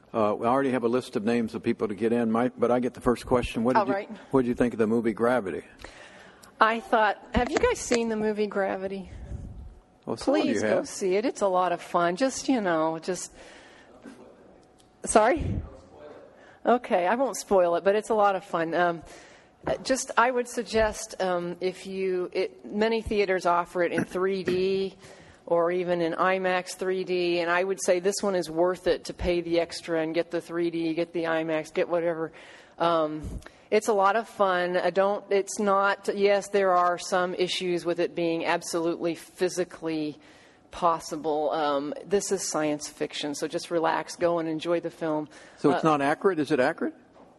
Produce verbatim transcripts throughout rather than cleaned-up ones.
Uh, we already have a list of names of people to get in, Mike, but I get the first question. What did, All right. you, what did you think of the movie Gravity? I thought, have you guys seen the movie Gravity? Well, some of Please you go have. see it. It's a lot of fun. Just, you know, just... Sorry? Okay, I won't spoil it, but it's a lot of fun. Um, just, I would suggest um, if you... It, many theaters offer it in three D or even in IMAX three D, and I would say this one is worth it to pay the extra and get the three D, get the IMAX, get whatever. Um, it's a lot of fun. I don't. It's not. Yes, there are some issues with it being absolutely physically possible. Um, this is science fiction, so just relax, go and enjoy the film. So it's Uh, not accurate? Is it accurate?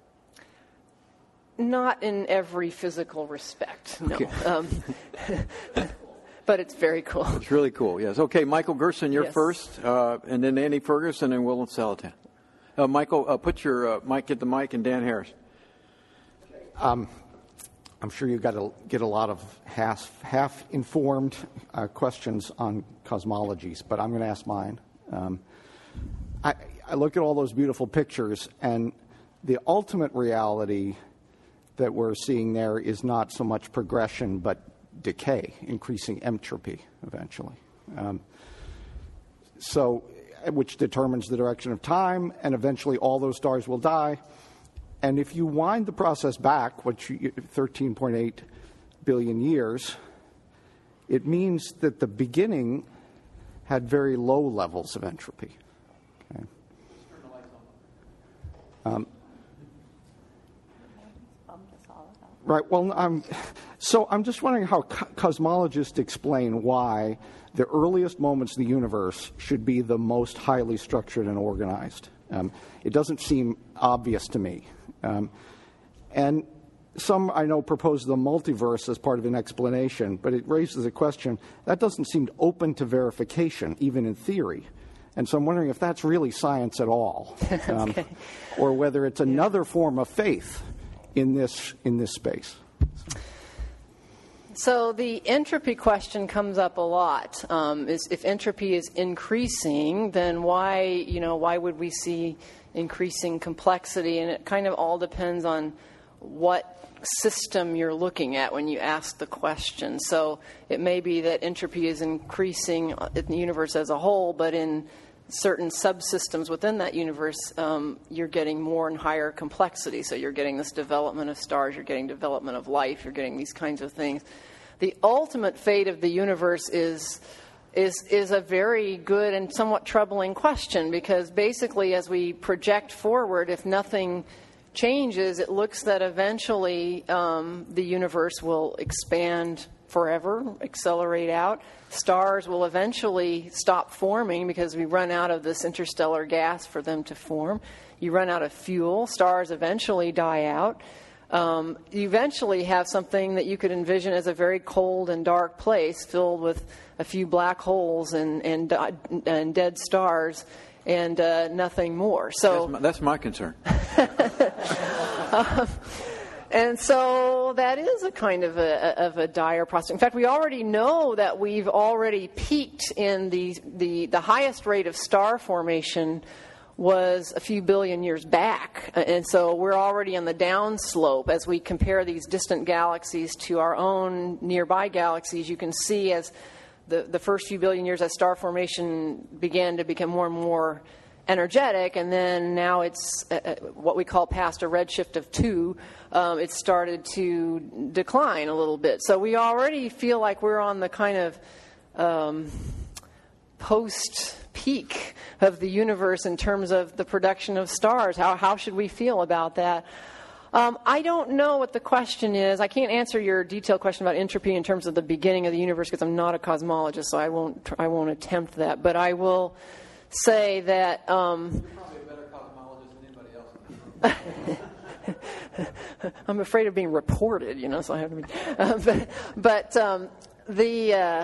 Not in every physical respect, no. Okay. Um, but it's very cool. It's really cool, yes. Okay, Michael Gerson, you're Yes. first, uh, and then Andy Ferguson and Will Salatin. Uh, Michael, uh, put your uh, mic at the mic, and Dan Harris. Um, I'm sure you've got to get a lot of half, half-informed uh, questions on cosmologies, but I'm going to ask mine. Um, I, I look at all those beautiful pictures, and the ultimate reality that we're seeing there is not so much progression, but decay, increasing entropy eventually. Um, so, which determines the direction of time, and eventually all those stars will die. And if you wind the process back, which you, thirteen point eight billion years, it means that the beginning had very low levels of entropy. Okay. Um, Right. Well, I'm, so I'm just wondering how co- cosmologists explain why the earliest moments of the universe should be the most highly structured and organized. Um, it doesn't seem obvious to me. Um, and some, I know, propose the multiverse as part of an explanation, but it raises a question that doesn't seem open to verification, even in theory. And so I'm wondering if that's really science at all, um, Okay. or whether it's another form of faith in this in this space. So the entropy question comes up a lot. Um, is if entropy is increasing, then why, you know, why would we see increasing complexity? And it kind of all depends on what system you're looking at when you ask the question. So it may be that entropy is increasing in the universe as a whole, but in certain subsystems within that universe, um, you're getting more and higher complexity. So you're getting this development of stars, you're getting development of life, you're getting these kinds of things. The ultimate fate of the universe is is is a very good and somewhat troubling question, because basically as we project forward, if nothing changes, it looks that eventually um, the universe will expand forever, accelerate out. Stars will eventually stop forming because we run out of this interstellar gas for them to form. You run out of fuel. Stars eventually die out. Um, you eventually have something that you could envision as a very cold and dark place filled with a few black holes and and, uh, and dead stars and uh, nothing more. So That's my, that's my concern. um, And so that is a kind of a, of a dire prospect. In fact, we already know that we've already peaked in the, the, the highest rate of star formation was a few billion years back. And so we're already on the downslope as we compare these distant galaxies to our own nearby galaxies. You can see as the, the first few billion years as star formation began to become more and more energetic, and then now it's uh, what we call past a redshift of two, um, it started to decline a little bit. So we already feel like we're on the kind of um, post-peak of the universe in terms of the production of stars. How, how should we feel about that? Um, I don't know what the question is. I can't answer your detailed question about entropy in terms of the beginning of the universe because I'm not a cosmologist, so I won't, I won't attempt that. But I will say that um, You're probably a better cosmologist than anybody else. I'm afraid of being reported, you know, so I have to be. Uh, but but um, the, uh,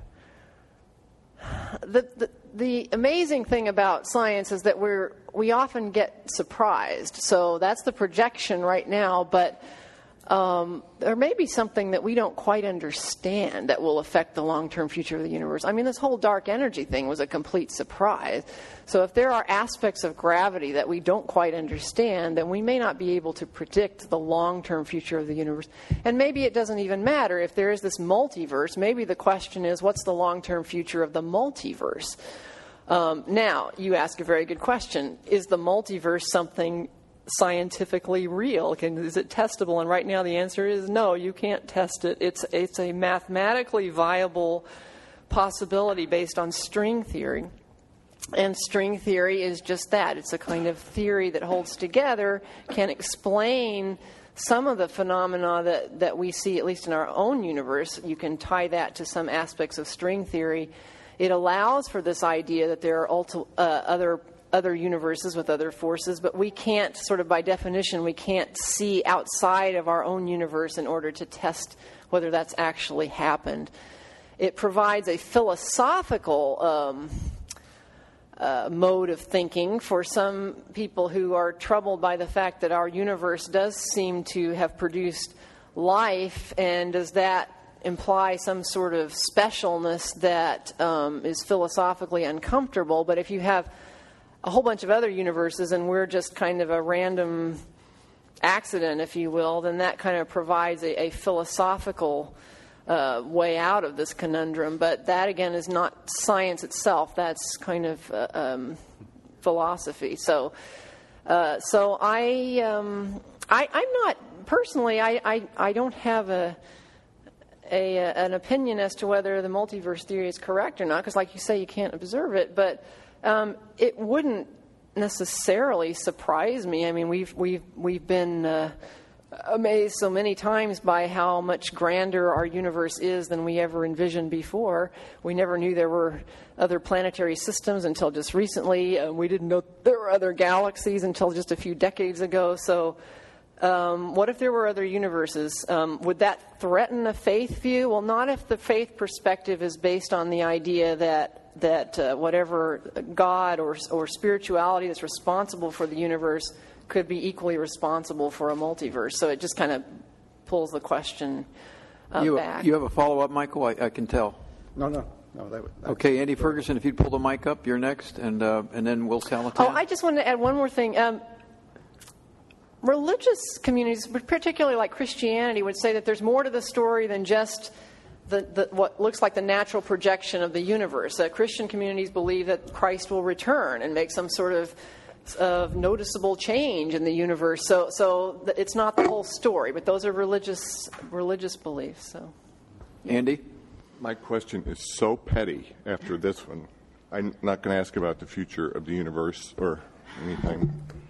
the the the amazing thing about science is that we're we often get surprised. So that's the projection right now, but um, there may be something that we don't quite understand that will affect the long-term future of the universe. I mean, this whole dark energy thing was a complete surprise. So if there are aspects of gravity that we don't quite understand, then we may not be able to predict the long-term future of the universe. And maybe it doesn't even matter. If there is this multiverse, maybe the question is, what's the long-term future of the multiverse? Um, now, you ask a very good question. Is the multiverse something scientifically real? Can, is it testable? And right now the answer is no, you can't test it. It's, it's a mathematically viable possibility based on string theory. And string theory is just that. It's a kind of theory that holds together, can explain some of the phenomena that, that we see, at least in our own universe. You can tie that to some aspects of string theory. It allows for this idea that there are ulti- uh, other other universes with other forces, but we can't, sort of by definition, we can't see outside of our own universe in order to test whether that's actually happened. It provides a philosophical um, uh, mode of thinking for some people who are troubled by the fact that our universe does seem to have produced life, and does that imply some sort of specialness that um, is philosophically uncomfortable. But if you have a whole bunch of other universes and we're just kind of a random accident, if you will, then that kind of provides a, a philosophical uh, way out of this conundrum. But that, again, is not science itself. That's kind of uh, um, philosophy. So uh, so I, um, I, I'm not, personally, I, I, I don't have a... A, an opinion as to whether the multiverse theory is correct or not, because like you say, you can't observe it, but um, it wouldn't necessarily surprise me. I mean, we've we've we've been uh, amazed so many times by how much grander our universe is than we ever envisioned before. We never knew there were other planetary systems until just recently. Uh, we didn't know there were other galaxies until just a few decades ago. So Um, what if there were other universes? Um, would that threaten a faith view? Well, not if the faith perspective is based on the idea that that uh, whatever God or or spirituality that's responsible for the universe could be equally responsible for a multiverse. So it just kind of pulls the question uh, you, back. You have a follow-up, Michael? I, I can tell. No, no, no. That, that, Okay, Andy Ferguson, if you'd pull the mic up, you're next, and uh, and then Will Salatin. Oh, I just wanted to add one more thing. Um, Religious communities, particularly like Christianity, would say that there's more to the story than just the, the, what looks like the natural projection of the universe. Uh, Christian communities believe that Christ will return and make some sort of, of noticeable change in the universe. So, so it's not the whole story, but those are religious religious beliefs. So, Andy? My question is so petty after this one. I'm not going to ask about the future of the universe or anything.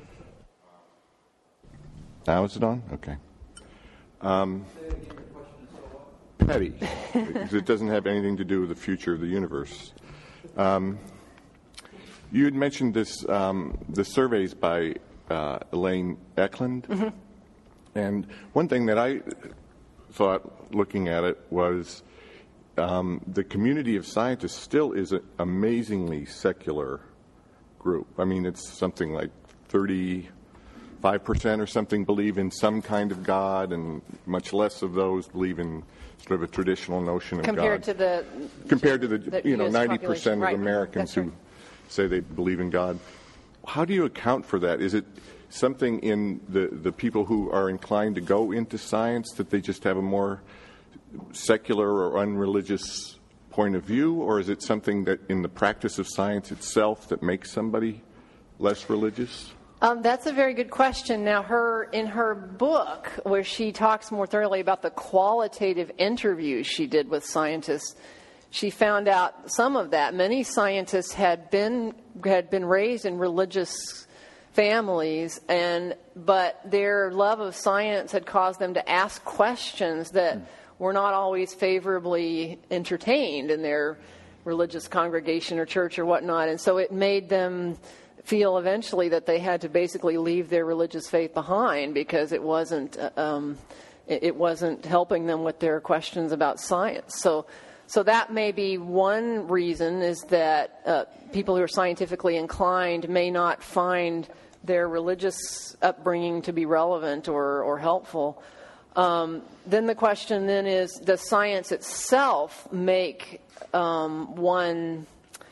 Now is it on? Okay. Um, petty, because it doesn't have anything to do with the future of the universe. Um, you had mentioned this, um, the surveys by uh, Elaine Eklund, mm-hmm. and one thing that I thought, looking at it, was um, the community of scientists still is an amazingly secular group. I mean, it's something like thirty. Five percent or something believe in some kind of God, and much less of those believe in sort of a traditional notion of compared God. To the, compared to the, the you know, U S ninety percent population. of Right. Americans That's who right. say they believe in God. How do you account for that? Is it something in the, the people who are inclined to go into science that they just have a more secular or unreligious point of view, or is it something that in the practice of science itself that makes somebody less religious? Um, that's a very good question. Now, her in her book, where she talks more thoroughly about the qualitative interviews she did with scientists, she found out some of that. Many scientists had been had been raised in religious families, and but their love of science had caused them to ask questions that mm. were not always favorably entertained in their religious congregation or church or whatnot, and so it made them feel eventually that they had to basically leave their religious faith behind because it wasn't um, it wasn't helping them with their questions about science. So, so that may be one reason, is that uh, people who are scientifically inclined may not find their religious upbringing to be relevant or, or helpful. Um, then the question then is, does science itself make um, one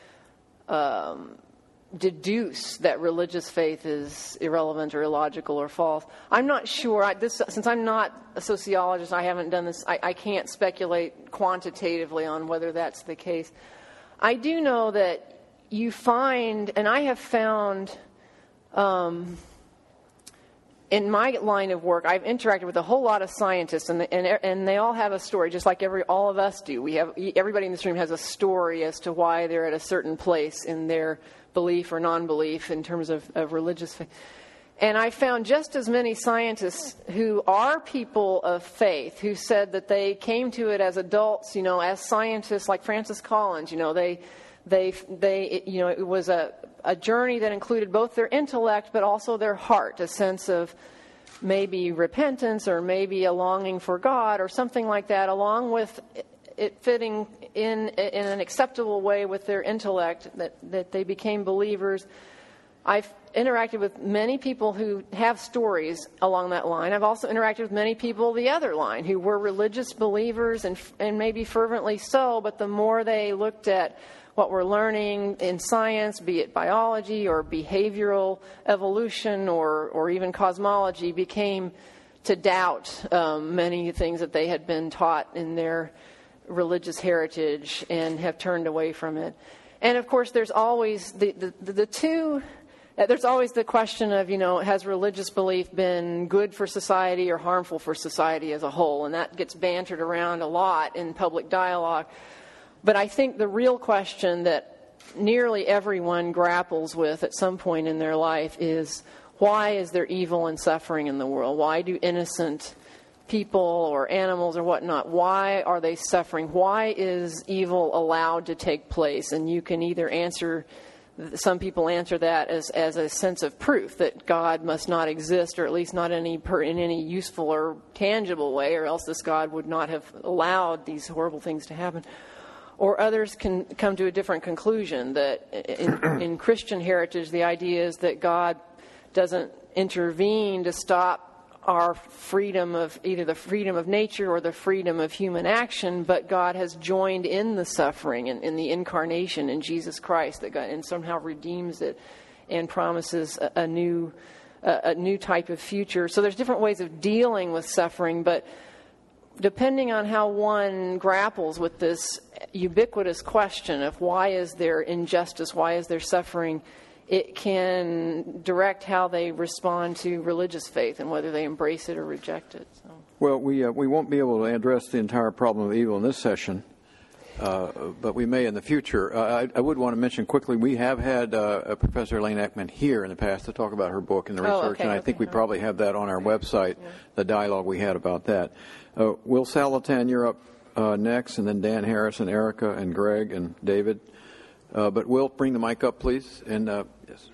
um, deduce that religious faith is irrelevant or illogical or false? I'm not sure. I, this, since I'm not a sociologist, I haven't done this. I, I can't speculate quantitatively on whether that's the case. I do know that you find, and I have found... Um, In my line of work, I've interacted with a whole lot of scientists, and, and and they all have a story, just like every all of us do. We have everybody in this room has a story as to why they're at a certain place in their belief or non-belief in terms of, of religious faith. And I found just as many scientists who are people of faith who said that they came to it as adults, you know, as scientists, like Francis Collins. You know, they they they you know it was a a journey that included both their intellect but also their heart, a sense of maybe repentance or maybe a longing for God or something like that, along with it fitting in in an acceptable way with their intellect, that, that they became believers. I've interacted with many people who have stories along that line. I've also interacted with many people the other line who were religious believers and and maybe fervently so, but the more they looked at what we're learning in science, be it biology or behavioral evolution or, or even cosmology, became to doubt um, many things that they had been taught in their religious heritage and have turned away from it. And of course, there's always the, the, the two, there's always the question of, you know, has religious belief been good for society or harmful for society as a whole? And that gets bantered around a lot in public dialogue. But I think the real question that nearly everyone grapples with at some point in their life is, why is there evil and suffering in the world? Why do innocent people or animals or whatnot, why are they suffering? Why is evil allowed to take place? And you can either answer, some people answer that as, as a sense of proof that God must not exist, or at least not any per, in any useful or tangible way, or else this God would not have allowed these horrible things to happen. Or others can come to a different conclusion, that in, in Christian heritage, the idea is that God doesn't intervene to stop our freedom of either the freedom of nature or the freedom of human action, but God has joined in the suffering in, in the incarnation in Jesus Christ, that God and somehow redeems it and promises a, a new a, a new type of future. So there's different ways of dealing with suffering, but depending on how one grapples with this ubiquitous question of why is there injustice, why is there suffering, it can direct how they respond to religious faith and whether they embrace it or reject it. So. Well, we uh, we won't be able to address the entire problem of evil in this session, uh, but we may in the future. Uh, I, I would want to mention quickly, we have had uh, Professor Elaine Ekman here in the past to talk about her book and the research, oh, okay, and I okay, think we right. probably have that on our website, yeah. The dialogue we had about that. Uh, Will Salatan, you're up uh, next, and then Dan Harris and Erica and Greg and David. Uh, but Will, bring the mic up, please. And uh, yes.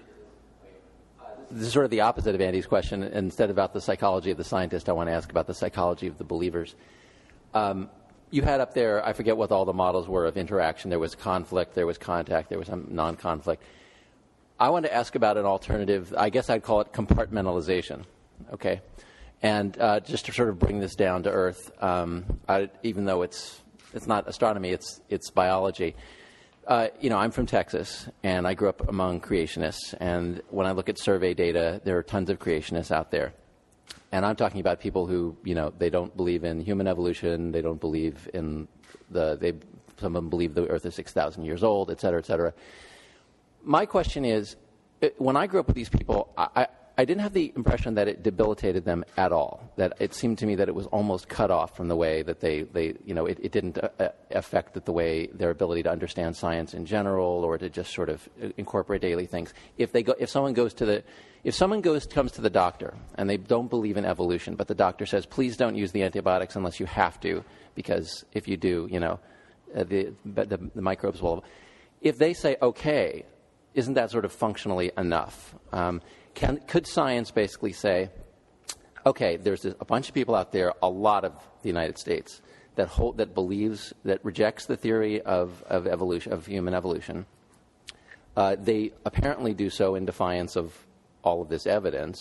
This is sort of the opposite of Andy's question. Instead about the psychology of the scientist, I want to ask about the psychology of the believers. Um, you had up there, I forget what all the models were of interaction. There was conflict, there was contact, there was some non-conflict. I want to ask about an alternative. I guess I'd call it compartmentalization. Okay. And uh, just to sort of bring this down to earth, um, I, even though it's it's not astronomy, it's it's biology. Uh, you know, I'm from Texas, and I grew up among creationists. And when I look at survey data, there are tons of creationists out there. And I'm talking about people who, you know, they don't believe in human evolution. They don't believe in the they. Some of them believe the Earth is six thousand years old, et cetera, et cetera. My question is, when I grew up with these people, I. I I didn't have the impression that it debilitated them at all, that it seemed to me that it was almost cut off from the way that they, they you know, it, it didn't uh, affect the way their ability to understand science in general or to just sort of incorporate daily things. If they go, if someone goes to the, if someone goes, comes to the doctor and they don't believe in evolution, but the doctor says, please don't use the antibiotics unless you have to, because if you do, you know, uh, the, the, the microbes will, if they say, okay, isn't that sort of functionally enough? Um, Can, could science basically say, okay, there's a bunch of people out there, a lot of the United States, that hold, that believes, that rejects the theory of, of evolution, of human evolution. Uh, they apparently do so in defiance of all of this evidence,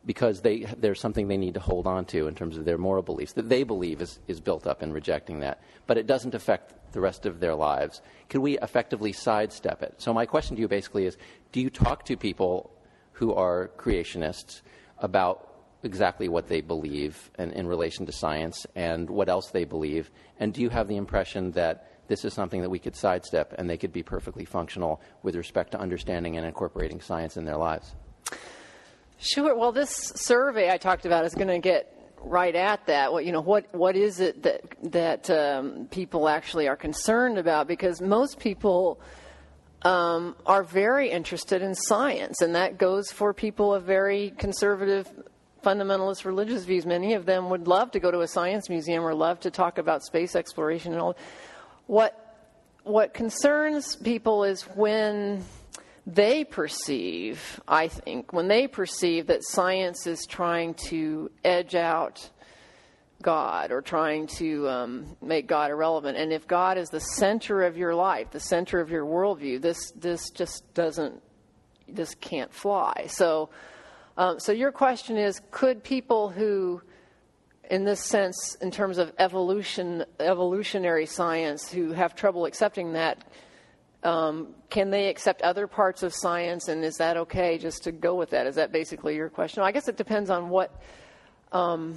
because they, there's something they need to hold on to in terms of their moral beliefs that they believe is, is built up in rejecting that, but it doesn't affect the rest of their lives. Can we effectively sidestep it? So my question to you basically is, do you talk to people who are creationists about exactly what they believe in, in relation to science and what else they believe? And do you have the impression that this is something that we could sidestep and they could be perfectly functional with respect to understanding and incorporating science in their lives? Sure. Well, this survey I talked about is going to get right at that. What you know, what what is it that that um, people actually are concerned about? Because most people um, are very interested in science, and that goes for people of very conservative, fundamentalist religious views. Many of them would love to go to a science museum or love to talk about space exploration and all. What what concerns people is when they perceive, I think, when they perceive that science is trying to edge out God or trying to um, make God irrelevant. And if God is the center of your life, the center of your worldview, this this just doesn't, this can't fly. So, um, so your question is, could people who, in this sense, in terms of evolution, evolutionary science, who have trouble accepting that, Um, can they accept other parts of science, and is that okay just to go with that? Is that basically your question? I guess it depends on what um,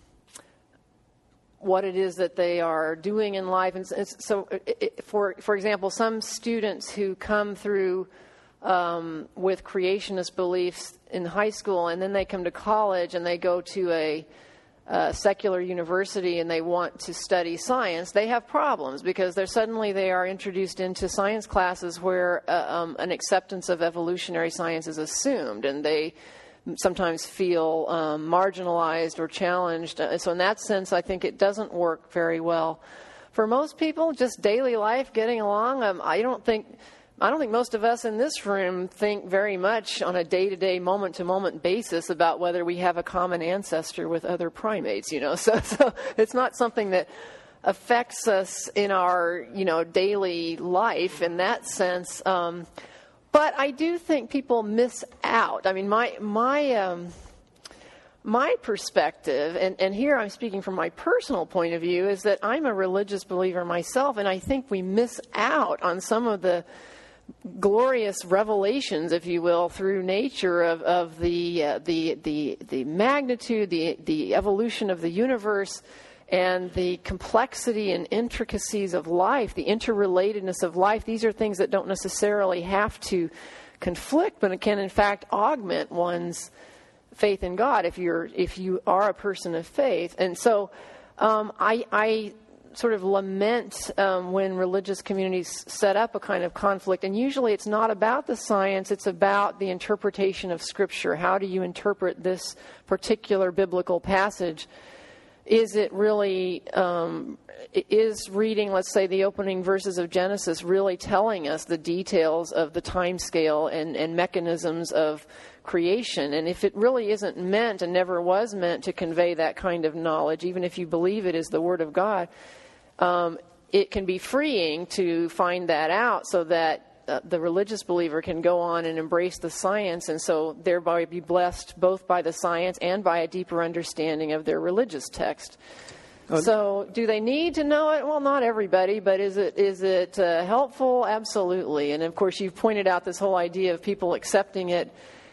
what it is that they are doing in life. And so, it, for for example, some students who come through um, with creationist beliefs in high school, and then they come to college and they go to a Uh, secular university and they want to study science, they have problems because they're suddenly they are introduced into science classes where uh, um, an acceptance of evolutionary science is assumed, and they sometimes feel um, marginalized or challenged. Uh, so in that sense, I think it doesn't work very well. For most people, just daily life, getting along, um, I don't think I don't think most of us in this room think very much on a day-to-day, moment-to-moment basis about whether we have a common ancestor with other primates, you know. So, so it's not something that affects us in our, you know, daily life in that sense. Um, but I do think people miss out. I mean, my my um, my perspective, and, and here I'm speaking from my personal point of view, is that I'm a religious believer myself, and I think we miss out on some of the glorious revelations, if you will, through nature of, of the, uh, the the the magnitude, the the evolution of the universe, and the complexity and intricacies of life, the interrelatedness of life. These are things that don't necessarily have to conflict, but it can in fact augment one's faith in God if you're if you are a person of faith. And so um, I, I sort of lament um, when religious communities set up a kind of conflict, and usually it's not about the science, it's about the interpretation of Scripture. How do you interpret this particular biblical passage? Is it really, um, is reading, let's say, the opening verses of Genesis really telling us the details of the time scale and, and mechanisms of creation? And if it really isn't meant and never was meant to convey that kind of knowledge, even if you believe it is the Word of God, um, it can be freeing to find that out so that Uh, the religious believer can go on and embrace the science, and so thereby be blessed both by the science and by a deeper understanding of their religious text. Uh, so do they need to know it? Well, not everybody, but is it is it uh, helpful? Absolutely. And of course, you've pointed out this whole idea of people accepting it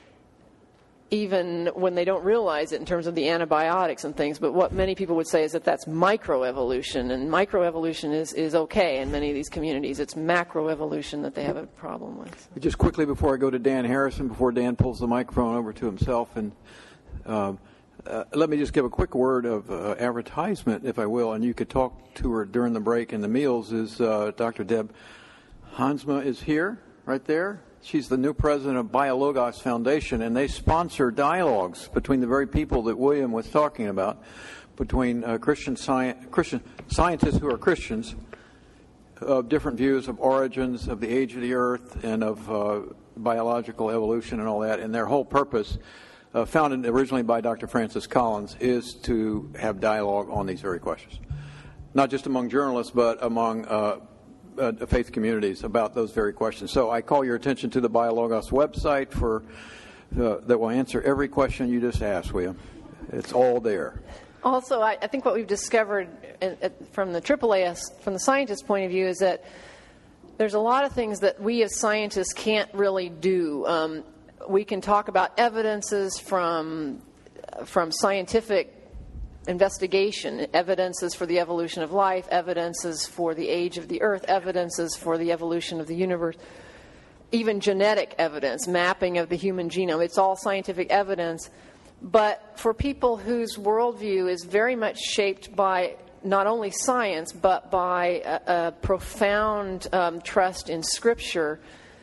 even when they don't realize it in terms of the antibiotics and things. But what many people would say is that that's microevolution, and microevolution is, is okay in many of these communities. It's macroevolution that they have a problem with. Just quickly before I go to Dan Harrison, before Dan pulls the microphone over to himself, and uh, uh, let me just give a quick word of uh, advertisement, if I will, and you could talk to her during the break and the meals, is uh, Doctor Deb Hansma is here, right there. She's the new president of BioLogos Foundation, and they sponsor dialogues between the very people that William was talking about, between uh, Christian, sci- Christian scientists who are Christians of different views of origins, of the age of the earth, and of uh, biological evolution and all that. And their whole purpose, uh, founded originally by Doctor Francis Collins, is to have dialogue on these very questions. Not just among journalists, but among uh, Uh, faith communities about those very questions. So I call your attention to the BioLogos website for uh, that will answer every question you just asked, William. It's all there. Also, I, I think what we've discovered in, in, from the triple A S, from the scientist's point of view, is that there's a lot of things that we as scientists can't really do. Um, we can talk about evidences from from scientific investigation, evidences for the evolution of life, evidences for the age of the Earth, evidences for the evolution of the universe, even genetic evidence, mapping of the human genome. It's all scientific evidence. But for people whose worldview is very much shaped by not only science, but by a, a profound um, trust in Scripture,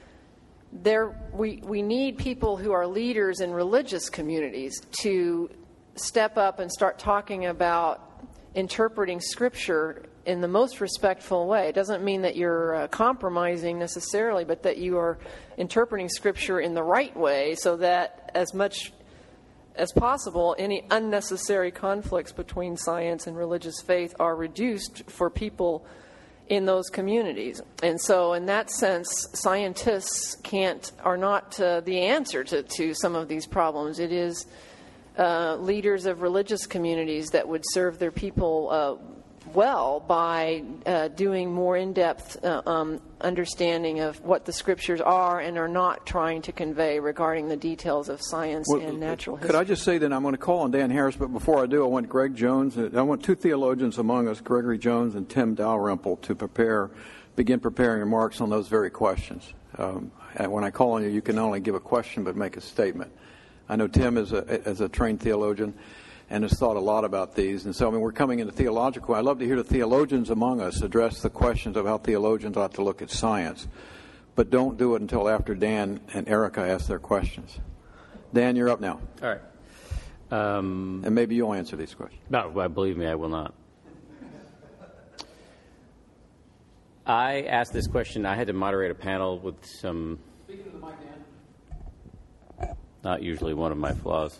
there we, we need people who are leaders in religious communities to step up and start talking about interpreting Scripture in the most respectful way. It doesn't mean that you're uh, compromising necessarily, but that you are interpreting Scripture in the right way so that as much as possible, any unnecessary conflicts between science and religious faith are reduced for people in those communities. And so in that sense, scientists can't are not uh, the answer to, to some of these problems. It is uh, leaders of religious communities that would serve their people uh, well by uh, doing more in-depth uh, um, understanding of what the Scriptures are and are not trying to convey regarding the details of science well, and natural history. Could I just say that I'm going to call on Dan Harris, but before I do, I want Greg Jones, I want two theologians among us, Gregory Jones and Tim Dalrymple, to prepare, begin preparing remarks on those very questions. Um, and when I call on you, you can not only give a question but make a statement. I know Tim is a, as a trained theologian and has thought a lot about these. And so, I mean, we're coming into theological. I'd love to hear the theologians among us address the questions of how theologians ought to look at science. But don't do it until after Dan and Erica ask their questions. Dan, you're up now. All right. Um, and maybe you'll answer these questions. No, believe me, I will not. I asked this question. I had to moderate a panel with some... Speaking to the mic, Dan. Not usually one of my flaws.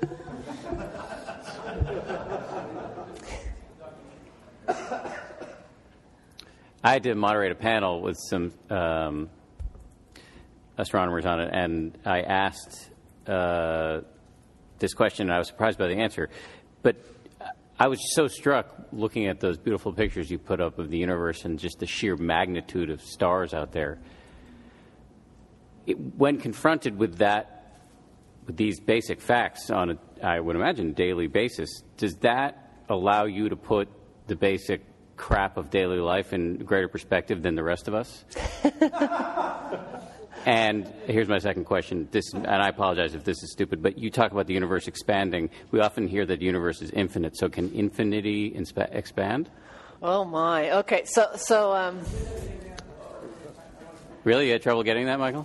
I had to moderate a panel with some um, astronomers on it, and I asked uh, this question, and I was surprised by the answer. But I was so struck looking at those beautiful pictures you put up of the universe and just the sheer magnitude of stars out there. It, when confronted with that, with these basic facts on a, I would imagine, daily basis, does that allow you to put the basic crap of daily life in greater perspective than the rest of us? And here's my second question. This, and I apologize if this is stupid, but you talk about the universe expanding. We often hear that the universe is infinite. So can infinity inspa- expand? Oh my. Okay. So so. Um... Really, you had trouble getting that, Michael?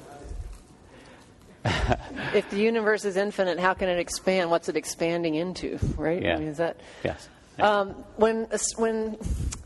If the universe is infinite, how can it expand? What's it expanding into, right? Yeah. I mean, is that... Yes. Um, when when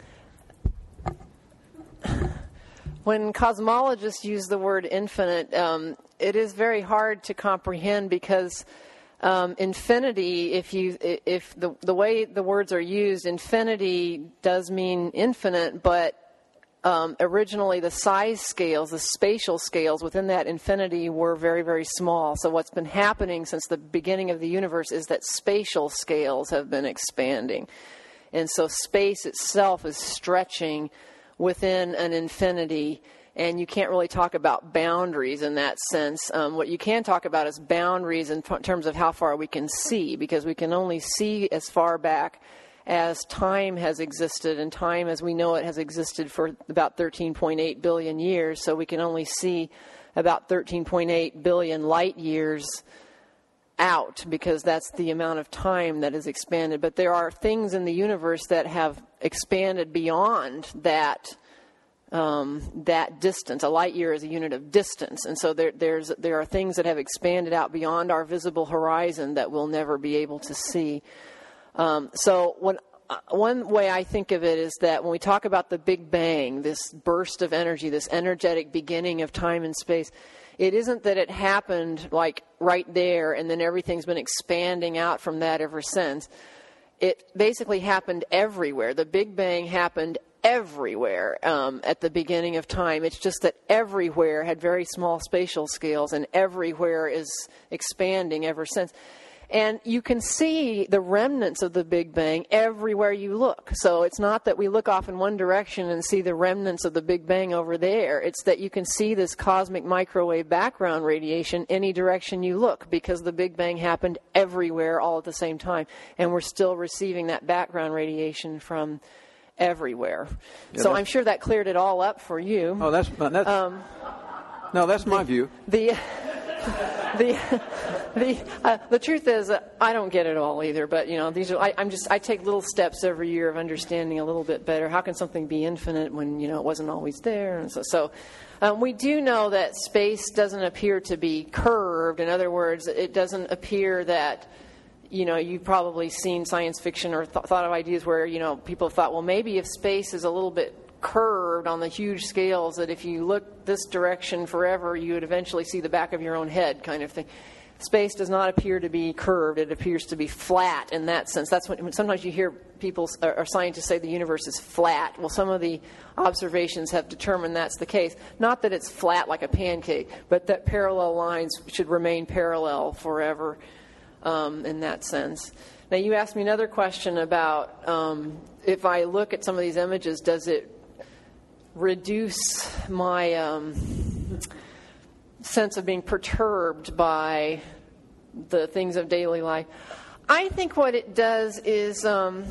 when cosmologists use the word infinite, um, it is very hard to comprehend because um, infinity, if you if the the way the words are used, infinity does mean infinite, but Um, originally, the size scales, the spatial scales within that infinity were very, very small. So what's been happening since the beginning of the universe is that spatial scales have been expanding. And so space itself is stretching within an infinity, and you can't really talk about boundaries in that sense. Um, what you can talk about is boundaries in t- terms of how far we can see, because we can only see as far back as time has existed, and time as we know it has existed for about thirteen point eight billion years, so we can only see about thirteen point eight billion light years out, because that's the amount of time that is expanded. But there are things in the universe that have expanded beyond that um, that distance. A light year is a unit of distance, and so there, there's there are things that have expanded out beyond our visible horizon that we'll never be able to see. Um, so when, uh, one way I think of it is that when we talk about the Big Bang, this burst of energy, this energetic beginning of time and space, it isn't that it happened like right there and then everything's been expanding out from that ever since. It basically happened everywhere. The Big Bang happened everywhere um, at the beginning of time. It's just that everywhere had very small spatial scales, and everywhere is expanding ever since. And you can see the remnants of the Big Bang everywhere you look. So it's not that we look off in one direction and see the remnants of the Big Bang over there. It's that you can see this cosmic microwave background radiation any direction you look, because the Big Bang happened everywhere all at the same time. And we're still receiving that background radiation from everywhere. Yeah, so I'm sure that cleared it all up for you. Oh, that's, that's Um, no, that's my view. The the the uh, the truth is, uh, I don't get it all either. But you know, these are I, I'm just I take little steps every year of understanding a little bit better. How can something be infinite when you know it wasn't always there? And so, so um, we do know that space doesn't appear to be curved. In other words, it doesn't appear that. You know, you've probably seen science fiction or th- thought of ideas where, you know, people thought, well, maybe if space is a little bit curved on the huge scales, that if you look this direction forever, you would eventually see the back of your own head kind of thing. Space does not appear to be curved. It appears to be flat in that sense. That's when sometimes you hear people or, or scientists say the universe is flat. Well, some of the observations have determined that's the case. Not that it's flat like a pancake, but that parallel lines should remain parallel forever. Um, in that sense. Now, you asked me another question about um, if I look at some of these images, does it reduce my um, sense of being perturbed by the things of daily life? I think what it does is um,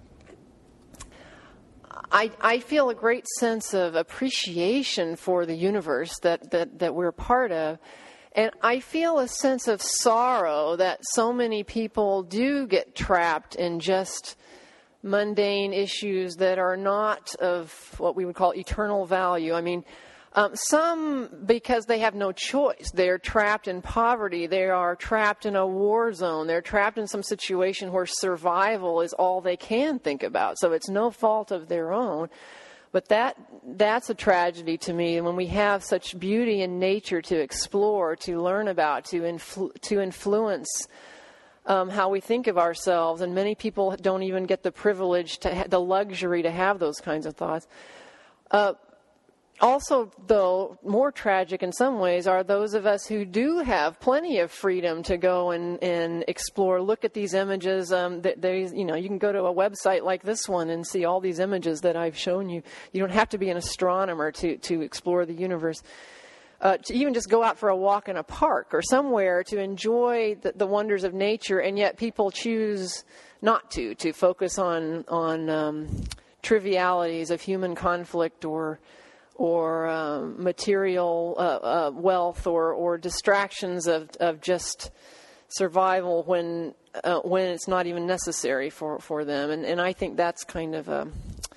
I, I feel a great sense of appreciation for the universe that, that, that we're part of. And I feel a sense of sorrow that so many people do get trapped in just mundane issues that are not of what we would call eternal value. I mean, um, some because they have no choice. They're trapped in poverty. They are trapped in a war zone. They're trapped in some situation where survival is all they can think about. So it's no fault of their own. But that that's a tragedy to me. When we have such beauty in nature to explore, to learn about, to influ- to influence um, how we think of ourselves, and many people don't even get the privilege, to ha- the luxury to have those kinds of thoughts. Uh, Also, though, more tragic in some ways are those of us who do have plenty of freedom to go and, and explore. Look at these images. Um, they, you know, you can go to a website like this one and see all these images that I've shown you. You don't have to be an astronomer to, to explore the universe. Uh, to even just go out for a walk in a park or somewhere to enjoy the, the wonders of nature, and yet people choose not to, to focus on, on um, trivialities of human conflict or or um, material uh, uh, wealth or, or distractions of, of just survival when uh, when it's not even necessary for, for them. And, and I think that's kind of a,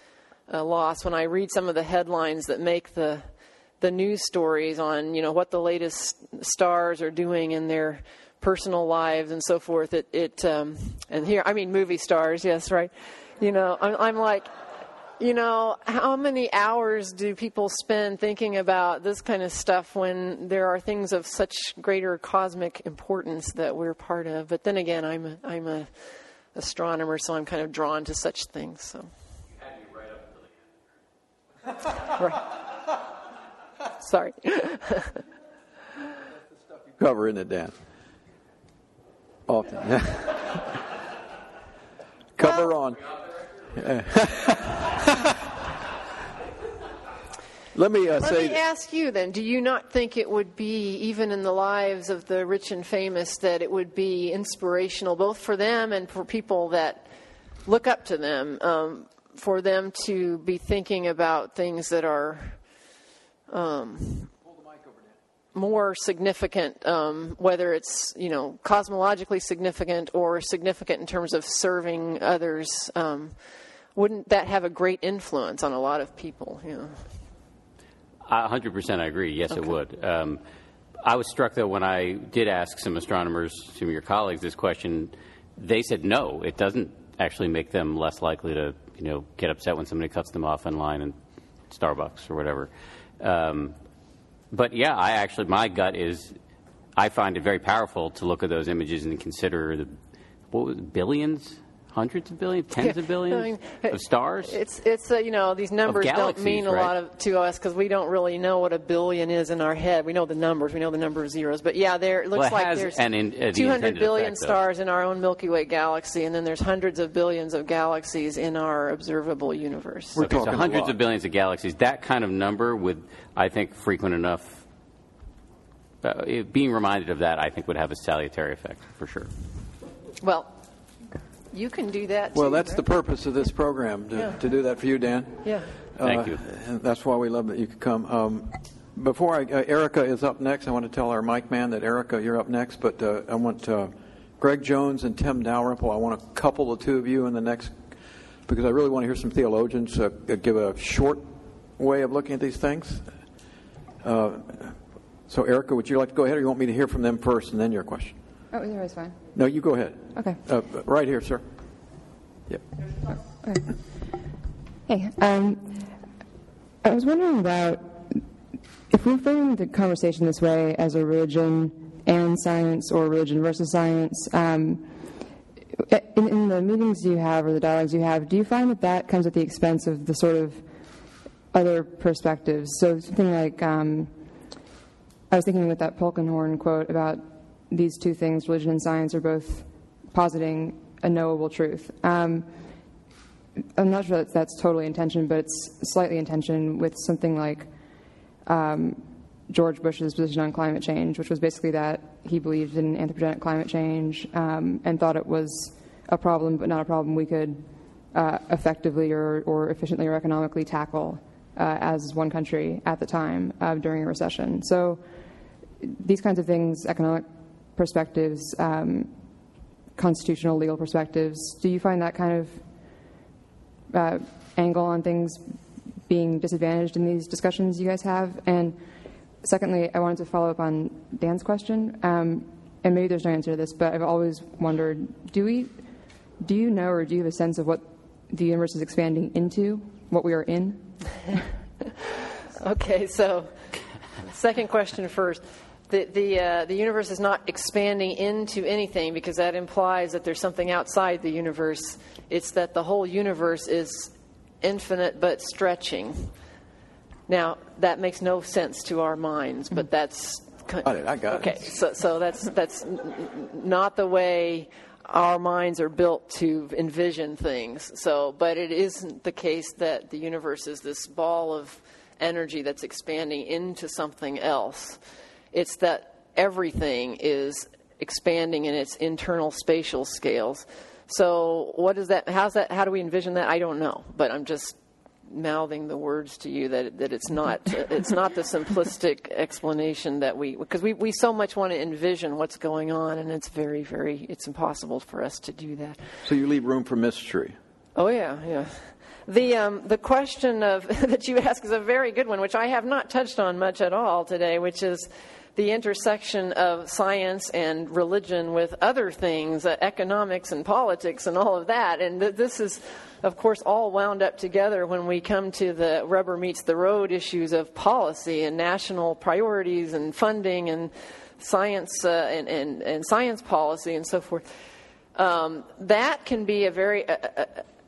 a loss. When I read some of the headlines that make the the news stories on, you know, what the latest stars are doing in their personal lives and so forth, it, it um, and here, I mean movie stars, yes, right? You know, I'm, I'm like... You know, how many hours do people spend thinking about this kind of stuff when there are things of such greater cosmic importance that we're part of? But then again, I'm a, I'm a astronomer, so I'm kind of drawn to such things. So. You had me right up until the end. Right. Sorry. That's the stuff you cover, isn't it, Dan? Often. Cover well, on. Let me uh, Let say. me ask you then, do you not think it would be, even in the lives of the rich and famous, that it would be inspirational both for them and for people that look up to them, um, for them to be thinking about things that are um, more significant, um, whether it's, you know, cosmologically significant or significant in terms of serving others? Um, wouldn't that have a great influence on a lot of people? You know? one hundred percent I agree. Yes, Okay. it would. Um, I was struck, though, when I did ask some astronomers, some of your colleagues, this question. They said no, it doesn't actually make them less likely to, you know, get upset when somebody cuts them off in line in Starbucks or whatever. Um, but, yeah, I actually, my gut is I find it very powerful to look at those images and consider the what was it, billions hundreds of billions, tens of billions I mean, of stars? It's it's uh, you know, these numbers don't galaxies, mean a right? lot of, to us because we don't really know what a billion is in our head. We know the numbers, we know the number of zeros, but yeah, there it looks Well, it like has there's an in- uh, the two hundred intended billion effect, though. stars in our own Milky Way galaxy, and then there's hundreds of billions of galaxies in our observable universe. We're Okay, so talking a hundreds lot. of billions of galaxies. That kind of number would, I think, frequent enough. Uh, it- being reminded of that, I think, would have a salutary effect for sure. Well, you can do that too. Well, that's the right? purpose of this program, to, Yeah. to do that for you, Dan. Yeah. Thank Uh, you. And that's why we love that you could come. Um, before I, uh, Erica is up next, I want to tell our mic man that, Erica, you're up next, but uh, I want uh, Greg Jones and Tim Dalrymple, I want to couple the two of you in the next, because I really want to hear some theologians uh, give a short way of looking at these things. Uh, so, Erica, would you like to go ahead, or you want me to hear from them first and then your question? Oh, either way's fine. No, you go ahead. Okay. Uh, right here, sir. Yep. Okay. Hey, um, I was wondering about if we frame the conversation this way as a religion and science or religion versus science. Um, in, in the meetings you have or the dialogues you have, do you find that that comes at the expense of the sort of other perspectives? So something like, um, I was thinking with that Polkinghorne quote about these two things, religion and science, are both positing a knowable truth. Um, I'm not sure that that's totally in tension, but it's slightly in tension with something like um, George Bush's position on climate change, which was basically that he believed in anthropogenic climate change um, and thought it was a problem, but not a problem we could uh, effectively or, or efficiently or economically tackle uh, as one country at the time uh, during a recession. So these kinds of things, economic perspectives, um, constitutional legal perspectives, do you find that kind of uh, angle on things being disadvantaged in these discussions you guys have? And secondly, I wanted to follow up on Dan's question, um, and maybe there's no answer to this, but I've always wondered, do we, do you know or do you have a sense of what the universe is expanding into, what we are in? Okay, so second question first. The the uh, the universe is not expanding into anything because that implies that there's something outside the universe. It's that the whole universe is infinite but stretching. Now that makes no sense to our minds, but that's Got it, I got okay. it. Okay, so so that's that's not the way our minds are built to envision things. So, but it isn't the case that the universe is this ball of energy that's expanding into something else. It's that everything is expanding in its internal spatial scales. So what is that? How's that? How do we envision that? I don't know, but I'm just mouthing the words to you that that it's not it's not the simplistic explanation that we because we, we so much want to envision what's going on, and it's very very it's impossible for us to do that. So you leave room for mystery. Oh yeah, yeah. The um, the question of that you ask is a very good one, which I have not touched on much at all today, which is the intersection of science and religion with other things, uh, economics and politics and all of that. And th- this is, of course, all wound up together when we come to the rubber meets the road issues of policy and national priorities and funding and science uh, and, and, and science policy and so forth. Um, that can be a very a, a,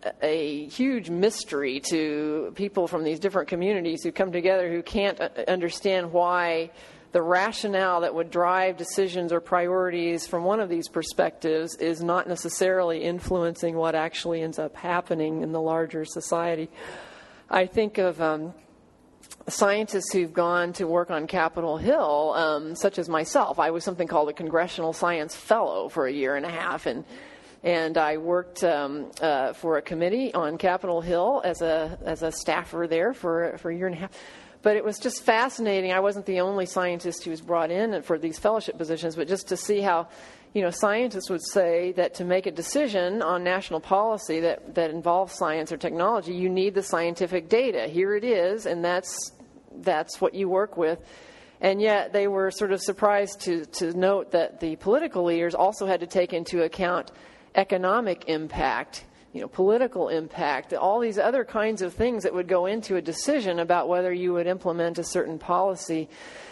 a huge mystery to people from these different communities who come together who can't understand why the rationale that would drive decisions or priorities from one of these perspectives is not necessarily influencing what actually ends up happening in the larger society. I think of um, scientists who've gone to work on Capitol Hill, um, such as myself. I was something called a Congressional Science Fellow for a year and a half, and and I worked um, uh, for a committee on Capitol Hill as a as a staffer there for for a year and a half. But it was just fascinating. I wasn't the only scientist who was brought in for these fellowship positions, but just to see how, you know, scientists would say that to make a decision on national policy that, that involves science or technology, you need the scientific data. Here it is, and that's that's what you work with. And yet they were sort of surprised to, to note that the political leaders also had to take into account economic impact, you know, political impact, all these other kinds of things that would go into a decision about whether you would implement a certain policy.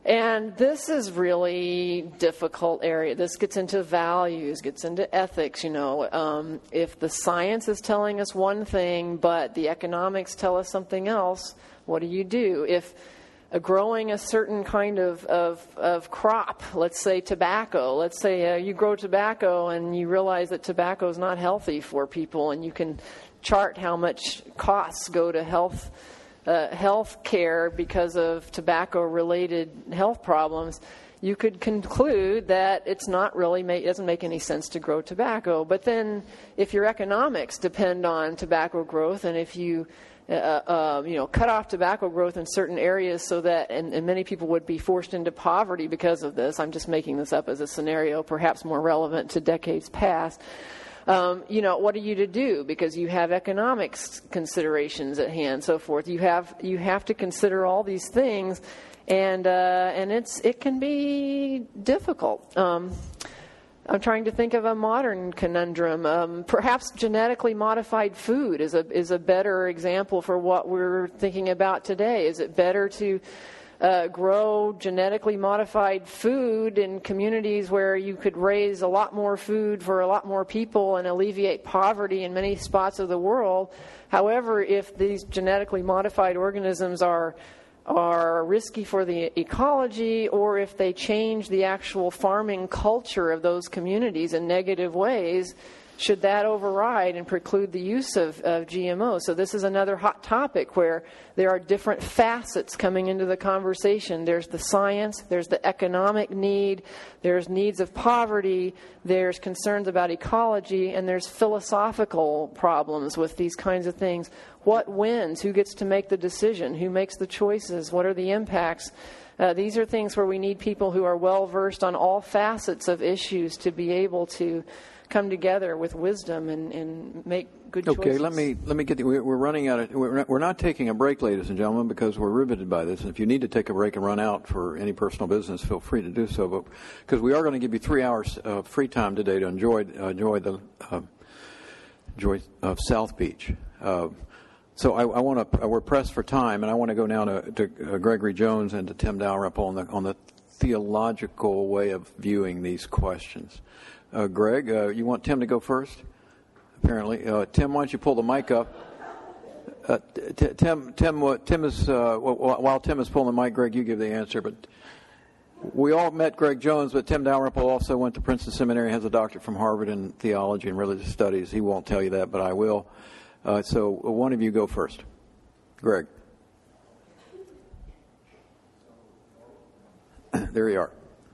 And this is really difficult area. This gets into values, gets into ethics, you know. Um, if the science is telling us one thing, but the economics tell us something else, what do you do? If uh, growing a certain kind of, of, of crop, let's say tobacco, let's say uh, you grow tobacco and you realize that tobacco is not healthy for people, and you can chart how much costs go to health Uh, health care because of tobacco-related health problems, you could conclude that it's not really ma- it doesn't make any sense to grow tobacco. But then, if your economics depend on tobacco growth, and if you uh, uh, you know cut off tobacco growth in certain areas, so that and, and many people would be forced into poverty because of this. I'm just making this up as a scenario, perhaps more relevant to decades past. Um, you know, what are you to do? Because you have economics considerations at hand, so forth. You have you have to consider all these things, and uh, and it's it can be difficult. Um, I'm trying to think of a modern conundrum. Um, perhaps genetically modified food is a is a better example for what we're thinking about today. Is it better to Uh, grow genetically modified food in communities where you could raise a lot more food for a lot more people and alleviate poverty in many spots of the world? However, if these genetically modified organisms are are risky for the ecology, or if they change the actual farming culture of those communities in negative ways, should that override and preclude the use of, of G M Os? So this is another hot topic where there are different facets coming into the conversation. There's the science, there's the economic need, there's needs of poverty, there's concerns about ecology, and there's philosophical problems with these kinds of things. What wins? Who gets to make the decision? Who makes the choices? What are the impacts? Uh, these are things where we need people who are well-versed on all facets of issues to be able to come together with wisdom and, and make good choices. Okay, let me let me get. The, we're running out of. We're not, we're not taking a break, ladies and gentlemen, because we're riveted by this. And if you need to take a break and run out for any personal business, feel free to do so. But because we are going to give you three hours of free time today to enjoy uh, enjoy the uh, enjoy of South Beach. Uh, so I, I want to. Uh, we're pressed for time, and I want to go now to, to uh, Gregory Jones and to Tim Dalrymple on the on the theological way of viewing these questions. Uh, Greg, uh, you want Tim to go first? Apparently, uh, Tim, why don't you pull the mic up? Uh, t- Tim, Tim, uh, Tim is uh, while Tim is pulling the mic, Greg, you give the answer. But we all met Greg Jones, but Tim Dalrymple also went to Princeton Seminary, has a doctorate from Harvard in theology and religious studies. He won't tell you that, but I will. Uh, so one of you go first. Greg. There you are.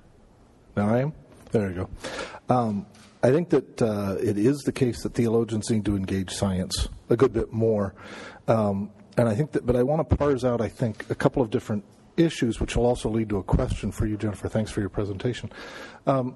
Now I am? There you go. Um, I think that uh, it is the case that theologians need to engage science a good bit more. Um, and I think that, but I want to parse out, I think, a couple of different issues, which will also lead to a question for you, Jennifer. Thanks for your presentation. Um,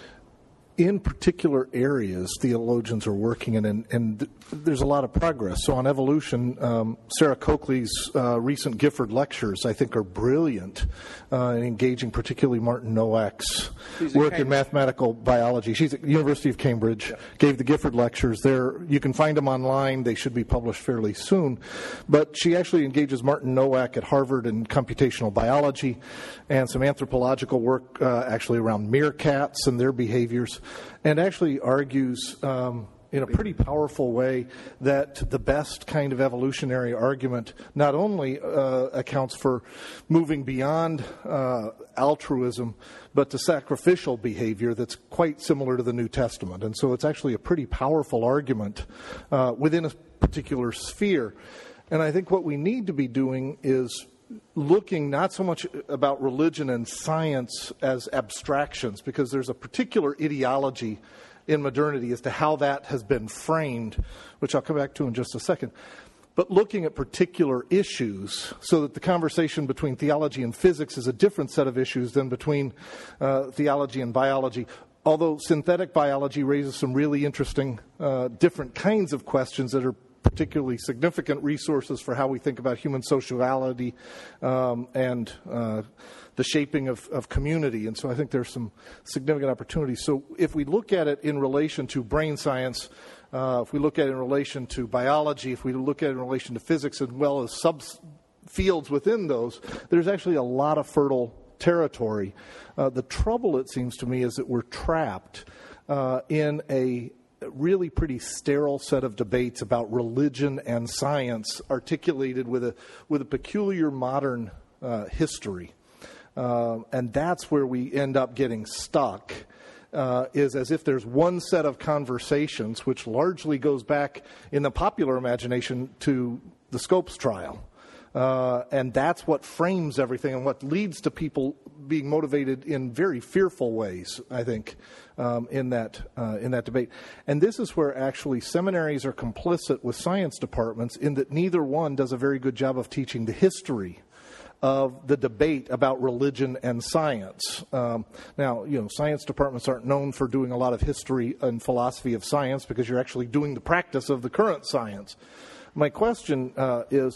in particular areas, theologians are working in, and, and there's a lot of progress. So on evolution, um, Sarah Coakley's uh, recent Gifford lectures, I think, are brilliant uh, in engaging particularly Martin Nowak's work in mathematical biology. She's at the University of Cambridge, yeah. Gave the Gifford lectures. There, you can find them online. They should be published fairly soon. But she actually engages Martin Nowak at Harvard in computational biology and some anthropological work uh, actually around meerkats and their behaviors, and actually argues um, in a pretty powerful way that the best kind of evolutionary argument not only uh, accounts for moving beyond uh, altruism, but to sacrificial behavior that's quite similar to the New Testament. And so it's actually a pretty powerful argument uh, within a particular sphere. And I think what we need to be doing is looking not so much about religion and science as abstractions, because there's a particular ideology in modernity as to how that has been framed, which I'll come back to in just a second. But looking at particular issues so that the conversation between theology and physics is a different set of issues than between uh, theology and biology. Although synthetic biology raises some really interesting uh, different kinds of questions that are particularly significant resources for how we think about human sociality um, and uh, the shaping of, of community. And so I think there's some significant opportunities. So if we look at it in relation to brain science, uh, if we look at it in relation to biology, if we look at it in relation to physics, as well as subfields within those, there's actually a lot of fertile territory. Uh, the trouble, it seems to me, is that we're trapped uh, in a really pretty sterile set of debates about religion and science, articulated with a with a peculiar modern uh, history, uh, and that's where we end up getting stuck. Uh, is as if there's one set of conversations, which largely goes back in the popular imagination to the Scopes trial. Uh, and that's what frames everything and what leads to people being motivated in very fearful ways, I think, um, in that uh, in that debate. And this is where actually seminaries are complicit with science departments, in that neither one does a very good job of teaching the history of the debate about religion and science. Um, now, you know, science departments aren't known for doing a lot of history and philosophy of science, because you're actually doing the practice of the current science. My question uh, is,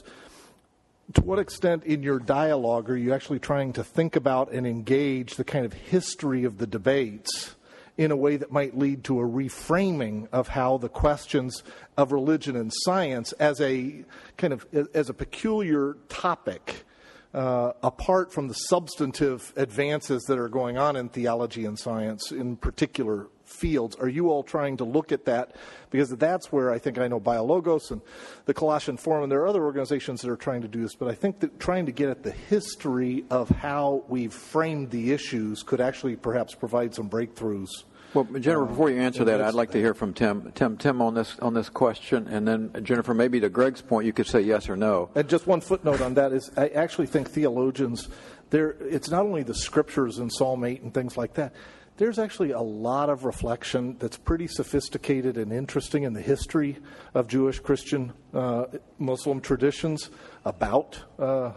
to what extent in your dialogue are you actually trying to think about and engage the kind of history of the debates in a way that might lead to a reframing of how the questions of religion and science as a kind of as a peculiar topic, Uh, apart from the substantive advances that are going on in theology and science in particular fields, are you all trying to look at that? Because that's where I think, I know Biologos and the Colossian Forum, and there are other organizations that are trying to do this, but I think that trying to get at the history of how we've framed the issues could actually perhaps provide some breakthroughs. Well, Jennifer, before you answer that, I'd like to hear from Tim. Tim, Tim, on this on this question, and then Jennifer, maybe to Greg's point, you could say yes or no. And just one footnote on that is, I actually think theologians, there it's not only the scriptures in Psalm eight and things like that. There's actually a lot of reflection that's pretty sophisticated and interesting in the history of Jewish, Christian, uh, Muslim traditions about Uh,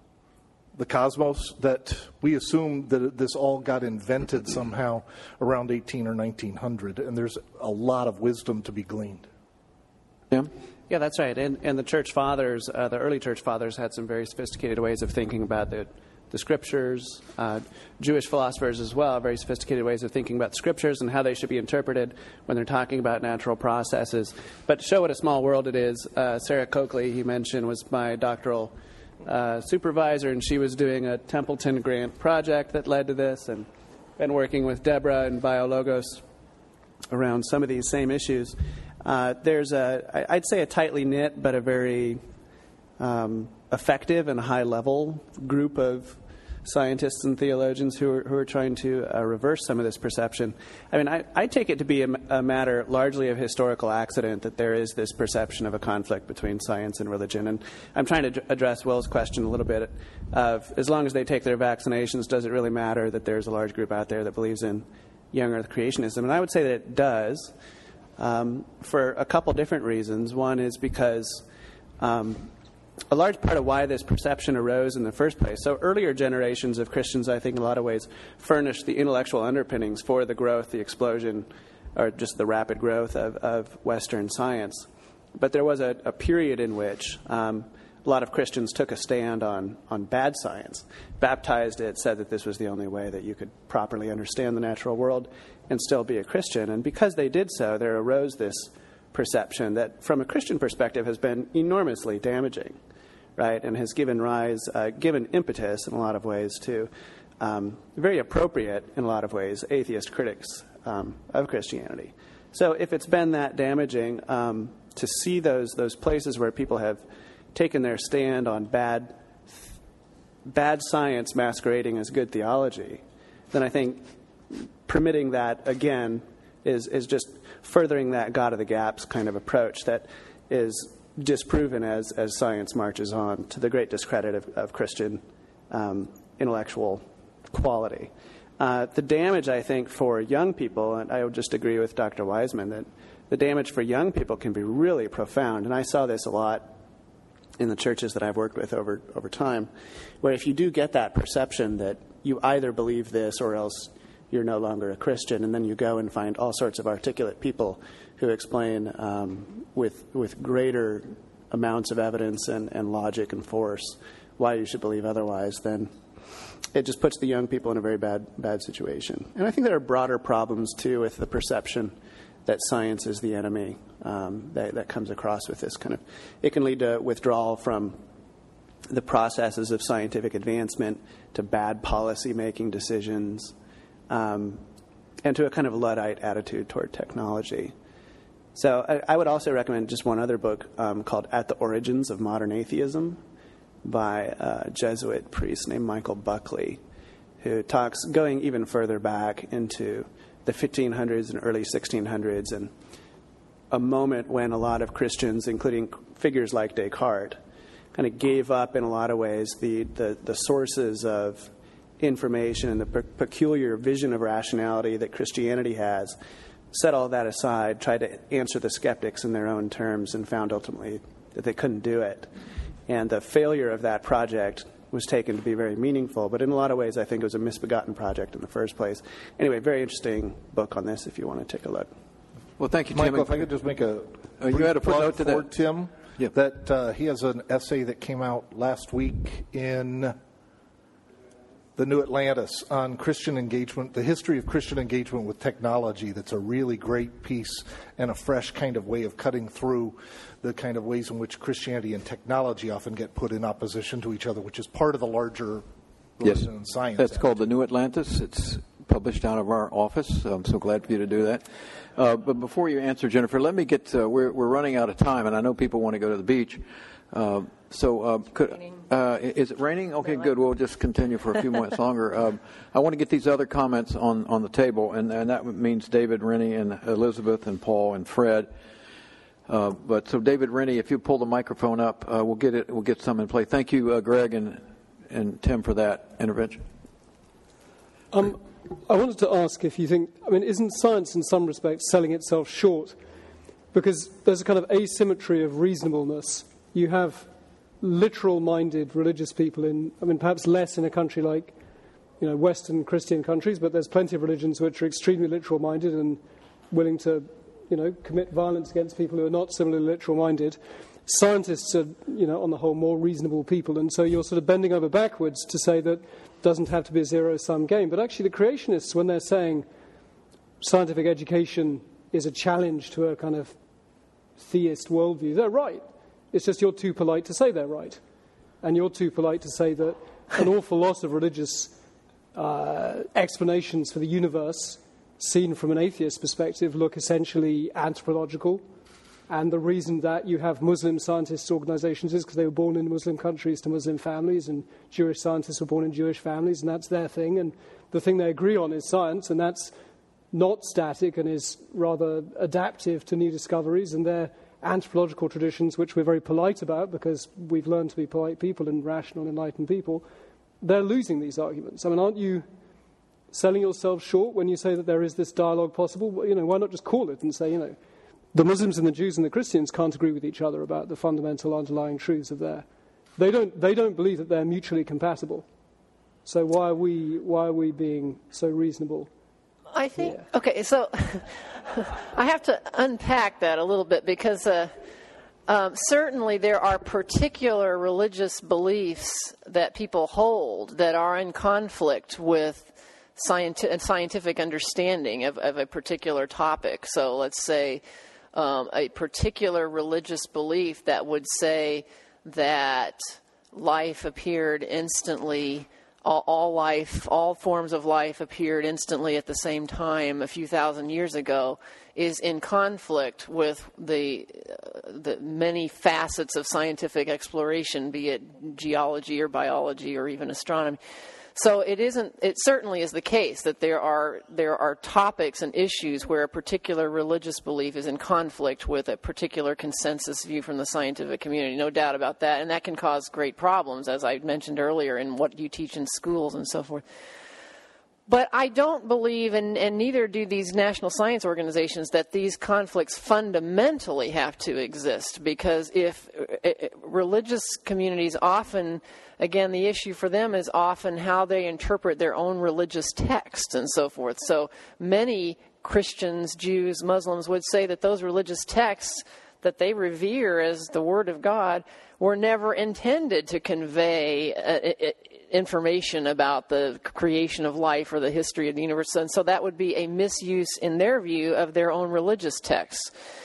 the cosmos, that we assume that this all got invented somehow around eighteen or nineteen hundred, and there's a lot of wisdom to be gleaned. Tim? Yeah, that's right. And, and the church fathers, uh, the early church fathers, had some very sophisticated ways of thinking about the, the scriptures. Uh, Jewish philosophers as well, very sophisticated ways of thinking about scriptures and how they should be interpreted when they're talking about natural processes. But to show what a small world it is, uh, Sarah Coakley, he mentioned, was my doctoral Uh, supervisor, and she was doing a Templeton grant project that led to this, and been working with Deborah and Biologos around some of these same issues. Uh, there's a, I'd say a tightly knit, but a very um, effective and high-level group of scientists and theologians who are, who are trying to uh, reverse some of this perception. I mean, I, I take it to be a, a matter largely of historical accident that there is this perception of a conflict between science and religion. And I'm trying to d- address Will's question a little bit of, as long as they take their vaccinations, does it really matter that there's a large group out there that believes in young earth creationism? And I would say that it does, um, for a couple different reasons. One is because um, a large part of why this perception arose in the first place. So earlier generations of Christians, I think in a lot of ways, furnished the intellectual underpinnings for the growth, the explosion, or just the rapid growth of, of Western science. But there was a, a period in which um, a lot of Christians took a stand on, on bad science, baptized it, said that this was the only way that you could properly understand the natural world and still be a Christian. And because they did so, there arose this perception that, from a Christian perspective, has been enormously damaging, right, and has given rise, uh, given impetus in a lot of ways to um, very appropriate, in a lot of ways, atheist critics um, of Christianity. So if it's been that damaging um, to see those those places where people have taken their stand on bad bad science masquerading as good theology, then I think permitting that again is is just furthering that God of the gaps kind of approach that is disproven as, as science marches on, to the great discredit of, of Christian um, intellectual quality. Uh, the damage, I think, for young people, and I would just agree with Doctor Wiseman, that the damage for young people can be really profound. And I saw this a lot in the churches that I've worked with over, over time, where if you do get that perception that you either believe this or else you're no longer a Christian, and then you go and find all sorts of articulate people who explain um, with with greater amounts of evidence and, and logic and force why you should believe otherwise, then it just puts the young people in a very bad bad situation. And I think there are broader problems, too, with the perception that science is the enemy um, that, that comes across with this kind of... It can lead to withdrawal from the processes of scientific advancement to bad policy-making decisions, um, and to a kind of Luddite attitude toward technology. So I, I would also recommend just one other book um, called At the Origins of Modern Atheism by a Jesuit priest named Michael Buckley, who talks going even further back into the fifteen hundreds and early sixteen hundreds, and a moment when a lot of Christians, including figures like Descartes, kind of gave up in a lot of ways the, the, the sources of information and the pe- peculiar vision of rationality that Christianity has, set all that aside, tried to answer the skeptics in their own terms, and found ultimately that they couldn't do it. And the failure of that project was taken to be very meaningful, but in a lot of ways I think it was a misbegotten project in the first place. Anyway, very interesting book on this if you want to take a look. Well, thank you, Tim. Michael, if I could just make a uh, you had a footnote to for that, Tim. Yep. That uh, he has an essay that came out last week in the New Atlantis on Christian engagement, the history of Christian engagement with technology. That's a really great piece and a fresh kind of way of cutting through the kind of ways in which Christianity and technology often get put in opposition to each other, which is part of the larger yes. religion and science. That's called The New Atlantis. It's published out of our office. I'm so glad for you to do that. Uh, but before you answer, Jennifer, let me get, uh, we're, we're running out of time, and I know people want to go to the beach. Uh, so uh, could, uh, is it raining? Okay, good. We'll just continue for a few minutes longer. Um, I want to get these other comments on, on the table, and, and that means David, Rennie, and Elizabeth, and Paul, and Fred. Uh, but so David, Rennie, if you pull the microphone up, uh, we'll get it. We'll get some in play. Thank you, uh, Greg and and Tim, for that intervention. Um, I wanted to ask if you think, I mean, isn't science in some respects selling itself short? Because there's a kind of asymmetry of reasonableness. You have literal-minded religious people in, I mean, perhaps less in a country like, you know, Western Christian countries, but there's plenty of religions which are extremely literal-minded and willing to, you know, commit violence against people who are not similarly literal-minded. Scientists are, you know, on the whole, more reasonable people, and so you're sort of bending over backwards to say that it doesn't have to be a zero-sum game. But actually the creationists, when they're saying scientific education is a challenge to a kind of theist worldview, they're right. It's just you're too polite to say they're right. And you're too polite to say that an awful lot of religious uh, explanations for the universe, seen from an atheist perspective, look essentially anthropological. And the reason that you have Muslim scientists' organizations is because they were born in Muslim countries to Muslim families, and Jewish scientists were born in Jewish families, and that's their thing. And the thing they agree on is science, and that's not static and is rather adaptive to new discoveries. And their anthropological traditions, which we're very polite about because we've learned to be polite people and rational, enlightened people, they're losing these arguments. I mean, aren't you selling yourself short when you say that there is this dialogue possible? Well, you know, why not just call it and say, you know, the Muslims and the Jews and the Christians can't agree with each other about the fundamental underlying truths of their. They don't. They don't believe that they're mutually compatible. So why are we? Why are we being so reasonable? I think. here? Okay, so I have to unpack that a little bit because uh, um, certainly there are particular religious beliefs that people hold that are in conflict with scienti- scientific understanding of, of a particular topic. So let's say. Um, a particular religious belief that would say that life appeared instantly, all, all life, all forms of life appeared instantly at the same time a few thousand years ago, is in conflict with the uh, the many facets of scientific exploration, be it geology or biology or even astronomy. So it isn't. It certainly is the case that there are there are topics and issues where a particular religious belief is in conflict with a particular consensus view from the scientific community. No doubt about that, and that can cause great problems, as I mentioned earlier, in what you teach in schools and so forth. But I don't believe, and, and neither do these national science organizations, that these conflicts fundamentally have to exist. Because if uh, religious communities often, again, the issue for them is often how they interpret their own religious texts and so forth. So many Christians, Jews, Muslims would say that those religious texts that they revere as the Word of God were never intended to convey uh, information about the creation of life or the history of the universe. And so that would be a misuse, in their view, of their own religious texts.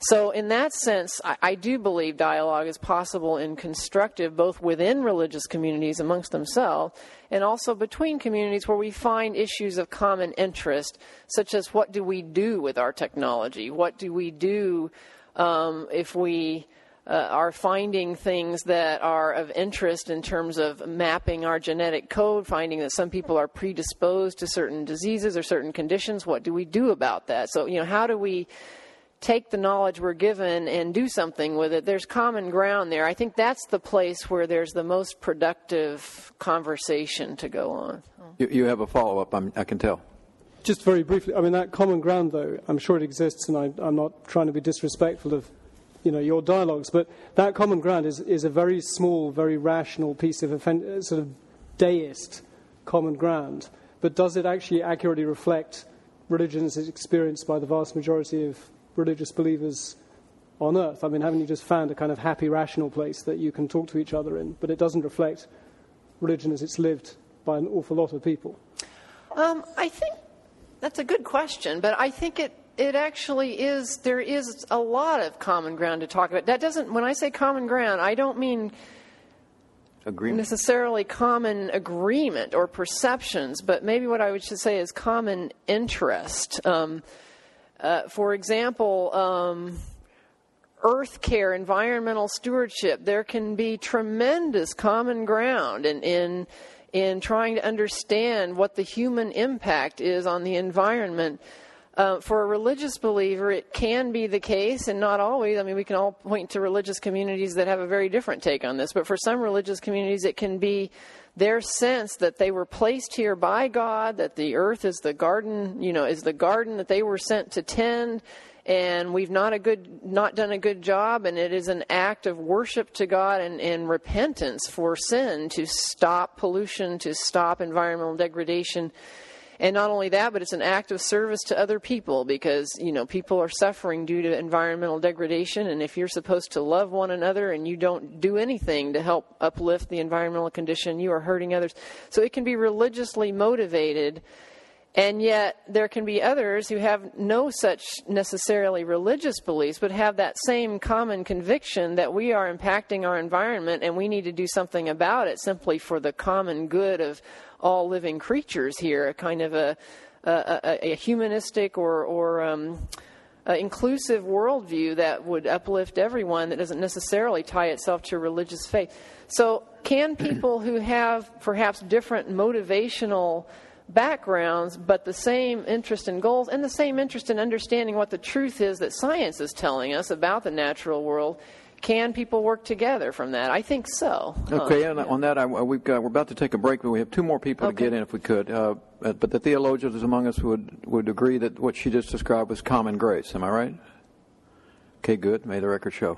So in that sense, I, I do believe dialogue is possible and constructive both within religious communities amongst themselves and also between communities where we find issues of common interest, such as what do we do with our technology? What do we do um, if we uh, are finding things that are of interest in terms of mapping our genetic code, finding that some people are predisposed to certain diseases or certain conditions? What do we do about that? So, you know, how do we take the knowledge we're given and do something with it? There's common ground there. I think that's the place where there's the most productive conversation to go on. You, you have a follow-up, I'm, I can tell. Just very briefly, I mean, that common ground, though, I'm sure it exists, and I, I'm not trying to be disrespectful of, you know, your dialogues, but that common ground is, is a very small, very rational piece of offen- sort of deist common ground. But does it actually accurately reflect religion as experienced by the vast majority of religious believers on earth? I mean, haven't you just found a kind of happy, rational place that you can talk to each other in, but it doesn't reflect religion as it's lived by an awful lot of people? Um, I think that's a good question, but I think it, it actually is, there is a lot of common ground to talk about. That doesn't, when I say common ground, I don't mean agreement. necessarily common agreement or perceptions, but maybe what I would should say is common interest. Um, Uh, for example, um, earth care, environmental stewardship, there can be tremendous common ground in, in, in trying to understand what the human impact is on the environment. Uh, for a religious believer, it can be the case, and not always. I mean, we can all point to religious communities that have a very different take on this, but for some religious communities, it can be their sense that they were placed here by God, that the earth is the garden, you know, is the garden that they were sent to tend, and we've not a good, not done a good job, and it is an act of worship to God and, and repentance for sin to stop pollution, to stop environmental degradation. And not only that, but it's an act of service to other people because, you know, people are suffering due to environmental degradation. And if you're supposed to love one another and you don't do anything to help uplift the environmental condition, you are hurting others. So it can be religiously motivated. And yet there can be others who have no such necessarily religious beliefs, but have that same common conviction that we are impacting our environment and we need to do something about it simply for the common good of all living creatures here, a kind of a, a, a humanistic or, or um, uh, inclusive worldview that would uplift everyone that doesn't necessarily tie itself to religious faith. So can people who have perhaps different motivational backgrounds, but the same interest in goals and the same interest in understanding what the truth is that science is telling us about the natural world, can people work together from that? I think so. Okay, um, and on that, I, we've got, we're about to take a break, but we have two more people okay. to get in if we could. Uh, but the theologians among us would, would agree that what she just described was common grace. Am I right? Okay, good. May the record show.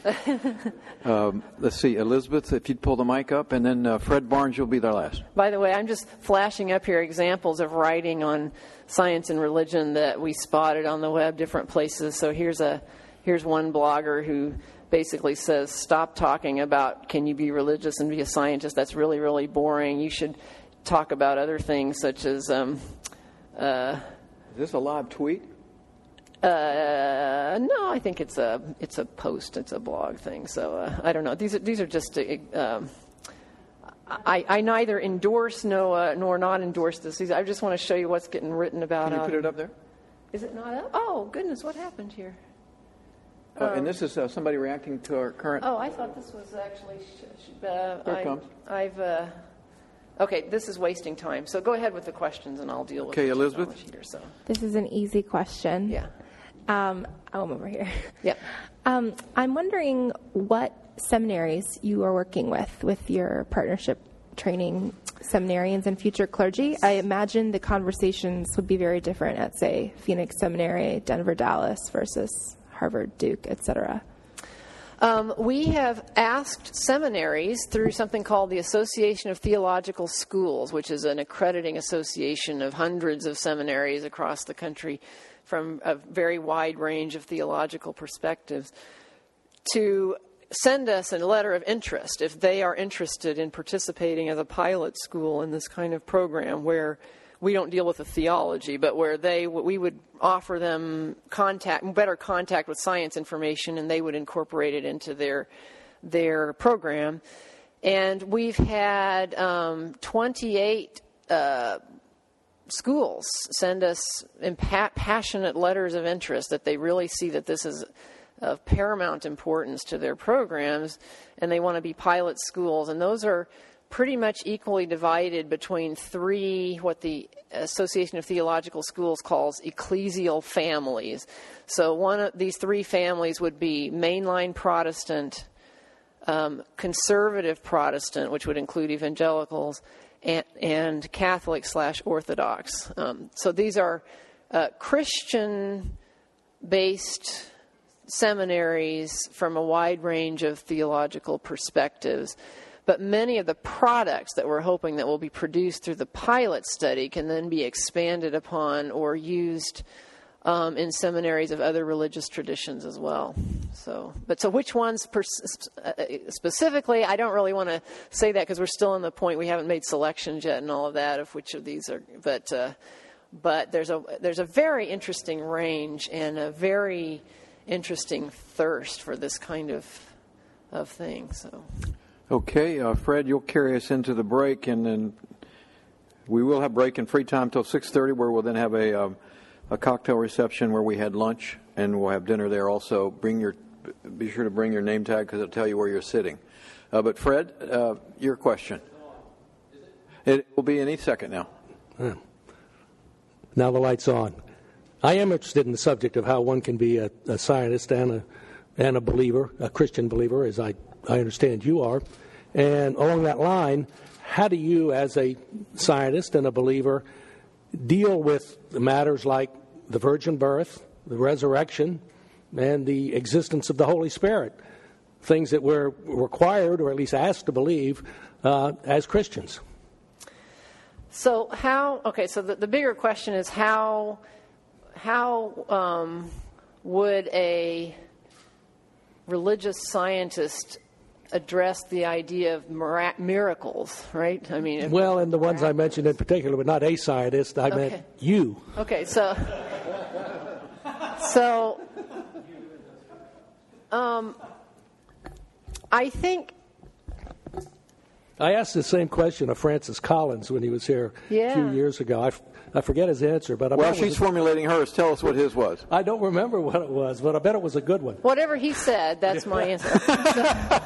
um, let's see, Elizabeth, if you'd pull the mic up, and then uh, Fred Barnes, you'll be there last. By the way, I'm just flashing up here examples of writing on science and religion that we spotted on the web, different places. So here's a here's one blogger who basically says, stop talking about can you be religious and be a scientist. That's really, really boring. You should talk about other things such as... Um, uh, Is this a live tweet? Uh, no, I think it's a it's a post, it's a blog thing. So uh, I don't know. These are these are just. Uh, um, I I neither endorse no uh, nor not endorse this. These, I just want to show you what's getting written about. Can you um, put it up there? Is it not up? Oh goodness, what happened here? Uh, um, and this is uh, somebody reacting to our current. Oh, I thought this was actually. Sh- sh- uh, Here it I, comes. I've. Uh, okay, this is wasting time. So go ahead with the questions, and I'll deal with. Okay, the Elizabeth. Here, so. This is an easy question. Yeah. Um, oh, I'm over here. Yep. Um, I'm wondering what seminaries you are working with, with your partnership training seminarians and future clergy. I imagine the conversations would be very different at, say, Phoenix Seminary, Denver, Dallas versus Harvard, Duke, et cetera. Um, we have asked seminaries through something called the Association of Theological Schools, which is an accrediting association of hundreds of seminaries across the country from a very wide range of theological perspectives, to send us a letter of interest if they are interested in participating as a pilot school in this kind of program where we don't deal with the theology, but where they we would offer them contact, better contact with science information, and they would incorporate it into their their program. And we've had um, twenty-eight uh, schools send us impa- passionate letters of interest that they really see that this is of paramount importance to their programs, and they want to be pilot schools. And those are pretty much equally divided between three, what the Association of Theological Schools calls ecclesial families. So one of these three families would be mainline Protestant, um, conservative Protestant, which would include evangelicals, and, and Catholic slash Orthodox. Um, so these are uh, Christian-based seminaries from a wide range of theological perspectives. But many of the products that we're hoping that will be produced through the pilot study can then be expanded upon or used um, in seminaries of other religious traditions as well. So, but so which ones pers- specifically? I don't really want to say that because we're still in the point we haven't made selections yet and all of that of which of these are. But uh, but there's a there's a very interesting range and a very interesting thirst for this kind of of thing. So. Okay, uh, Fred, you'll carry us into the break, and then we will have break and free time till six thirty, where we'll then have a um, a cocktail reception where we had lunch, and we'll have dinner there also. Bring your, be sure to bring your name tag because it'll tell you where you're sitting. Uh, but Fred, uh, your question. It will be any second now. Yeah. Now the light's on. I am interested in the subject of how one can be a, a scientist and a and a believer, a Christian believer, as I, I understand you are. And along that line, how do you, as a scientist and a believer, deal with matters like the virgin birth, the resurrection, and the existence of the Holy Spirit, things that we're required, or at least asked to believe, uh, as Christians? So how, okay, so the, the bigger question is how, how um, would a religious scientist address the idea of mira- miracles, right? I mean, well, and the ones I mentioned in particular, but not a scientist. I okay. meant you. Okay, so, so, um, I think. I asked the same question of Francis Collins when he was here yeah. a few years ago. I, f- I forget his answer, but I well, bet she's it was formulating hers. Tell us what his was. I don't remember what it was, but I bet it was a good one. Whatever he said, that's my answer. So,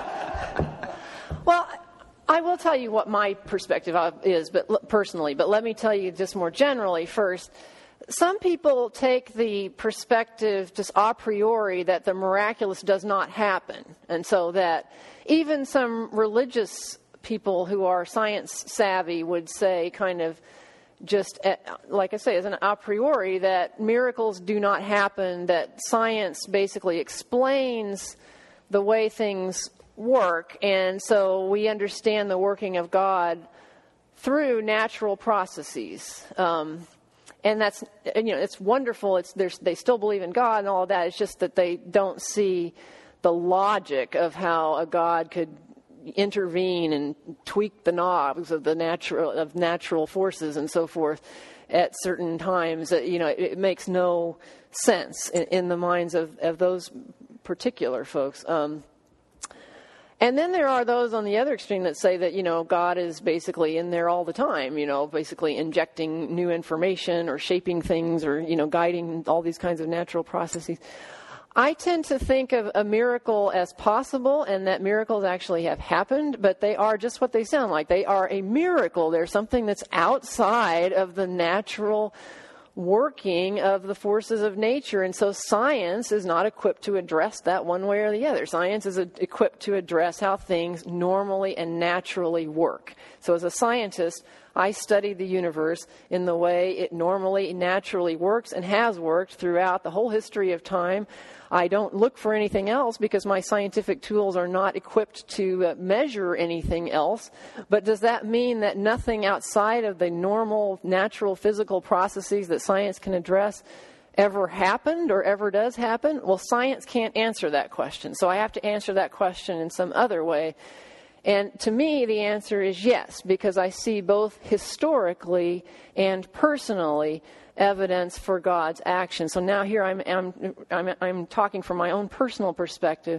well, I will tell you what my perspective is, but personally. But let me tell you just more generally first. Some people take the perspective just a priori that the miraculous does not happen, and so that even some religious people who are science savvy would say kind of just, like I say, as an a priori, that miracles do not happen, that science basically explains the way things work, and so we understand the working of God through natural processes. Um, and that's, you know, it's wonderful. It's they still believe in God and all of that. It's just that they don't see the logic of how a God could intervene and tweak the knobs of the natural of natural forces and so forth at certain times. You know, it, it makes no sense in, in the minds of, of those particular folks. Um, and then there are those on the other extreme that say that, you know, God is basically in there all the time, you know, basically injecting new information or shaping things or, you know, guiding all these kinds of natural processes. I tend to think of a miracle as possible and that miracles actually have happened, but they are just what they sound like. They are a miracle. They're something that's outside of the natural working of the forces of nature. And so science is not equipped to address that one way or the other. Science is a, equipped to address how things normally and naturally work. So as a scientist, I study the universe in the way it normally, naturally works and has worked throughout the whole history of time. I don't look for anything else because my scientific tools are not equipped to uh, measure anything else. But does that mean that nothing outside of the normal, natural, physical processes that science can address ever happened or ever does happen? Well, science can't answer that question. So I have to answer that question in some other way. And to me, the answer is yes, because I see both historically and personally evidence for God's action. So now here I'm, I'm, I'm, I'm talking from my own personal perspective,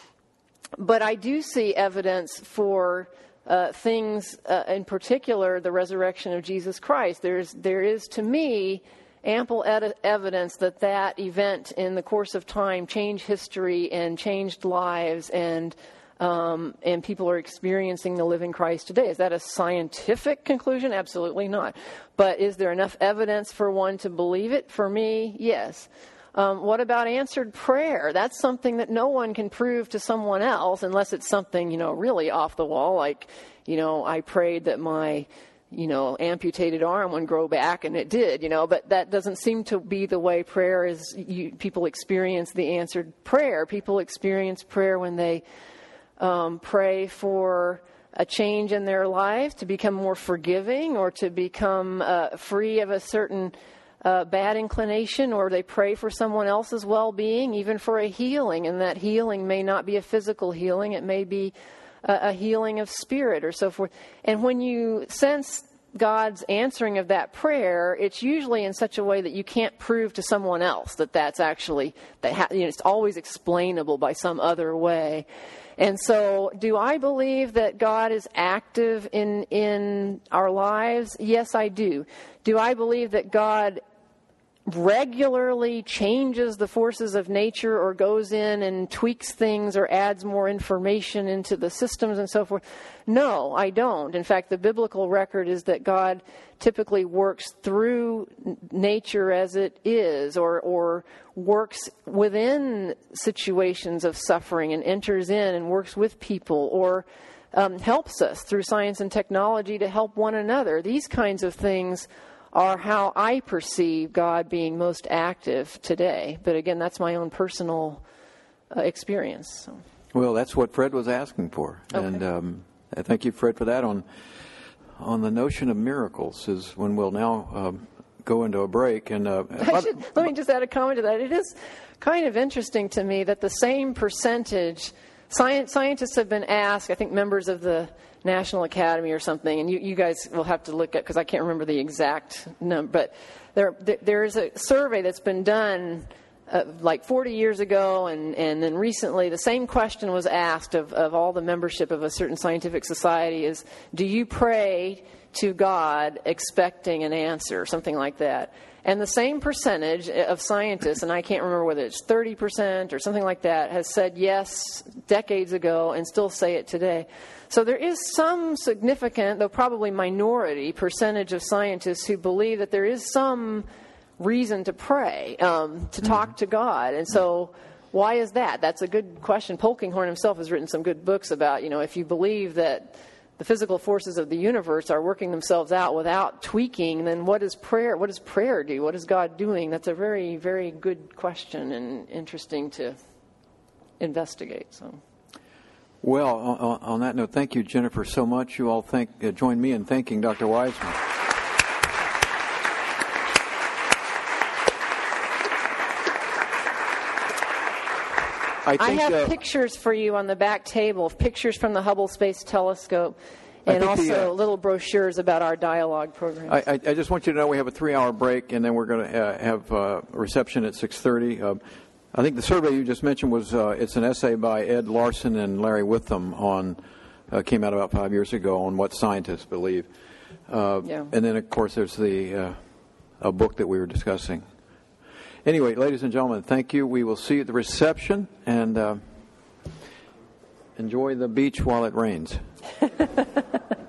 but I do see evidence for uh, things, uh, in particular, the resurrection of Jesus Christ. There's, there is, to me, ample ed- evidence that that event in the course of time changed history and changed lives, and Um, and people are experiencing the living Christ today. Is that a scientific conclusion? Absolutely not. But is there enough evidence for one to believe it? For me, yes. Um, what about answered prayer? That's something that no one can prove to someone else unless it's something, you know, really off the wall. Like, you know, I prayed that my, you know, amputated arm would grow back, and it did, you know. But that doesn't seem to be the way prayer is. You, people experience the answered prayer. People experience prayer when they Um, pray for a change in their life, to become more forgiving, or to become uh, free of a certain uh, bad inclination, or they pray for someone else's well-being, even for a healing, and that healing may not be a physical healing, it may be a, a healing of spirit or so forth. And when you sense God's answering of that prayer, it's usually in such a way that you can't prove to someone else that that's actually, that ha- you know, it's always explainable by some other way. And so, do I believe that God is active in in our lives? Yes, I do. Do I believe that God regularly changes the forces of nature, or goes in and tweaks things, or adds more information into the systems and so forth? No, I don't. In fact, the biblical record is that God typically works through nature as it is, or or works within situations of suffering, and enters in and works with people, or um, helps us through science and technology to help one another. These kinds of things are how I perceive God being most active today. But again, that's my own personal uh, experience. So. Well, that's what Fred was asking for. Okay. And um, I thank you, Fred, for that. On on the notion of miracles is when we'll now um, go into a break. And uh, I should, let me just add a comment to that. It is kind of interesting to me that the same percentage, science, scientists have been asked, I think members of the National Academy or something, and you, you guys will have to look at, because I can't remember the exact number, but there there is a survey that's been done uh, like forty years ago, and, and then recently the same question was asked of, of all the membership of a certain scientific society is, do you pray to God expecting an answer, or something like that? And the same percentage of scientists, and I can't remember whether it's thirty percent or something like that, has said yes decades ago and still say it today. So there is some significant, though probably minority, percentage of scientists who believe that there is some reason to pray, um, to talk mm-hmm. to God. And so why is that? That's a good question. Polkinghorne himself has written some good books about, you know, if you believe that the physical forces of the universe are working themselves out without tweaking, then what is prayer? What does prayer do? What is God doing? That's a very, very good question and interesting to investigate. So. Well, on, on that note, thank you, Jennifer, so much. You all thank, uh, join me in thanking Doctor Wiseman. I, think, I have uh, pictures for you on the back table, pictures from the Hubble Space Telescope, and also the, uh, little brochures about our dialogue program. I, I, I just want you to know we have a three-hour break, and then we're going to uh, have uh, a reception at six thirty. Uh, I think the survey you just mentioned was, uh, it's an essay by Ed Larson and Larry Witham on, uh, came out about five years ago on what scientists believe. Uh, yeah. And then, of course, there's the uh, a book that we were discussing. Anyway, ladies and gentlemen, thank you. We will see you at the reception, and uh, enjoy the beach while it rains.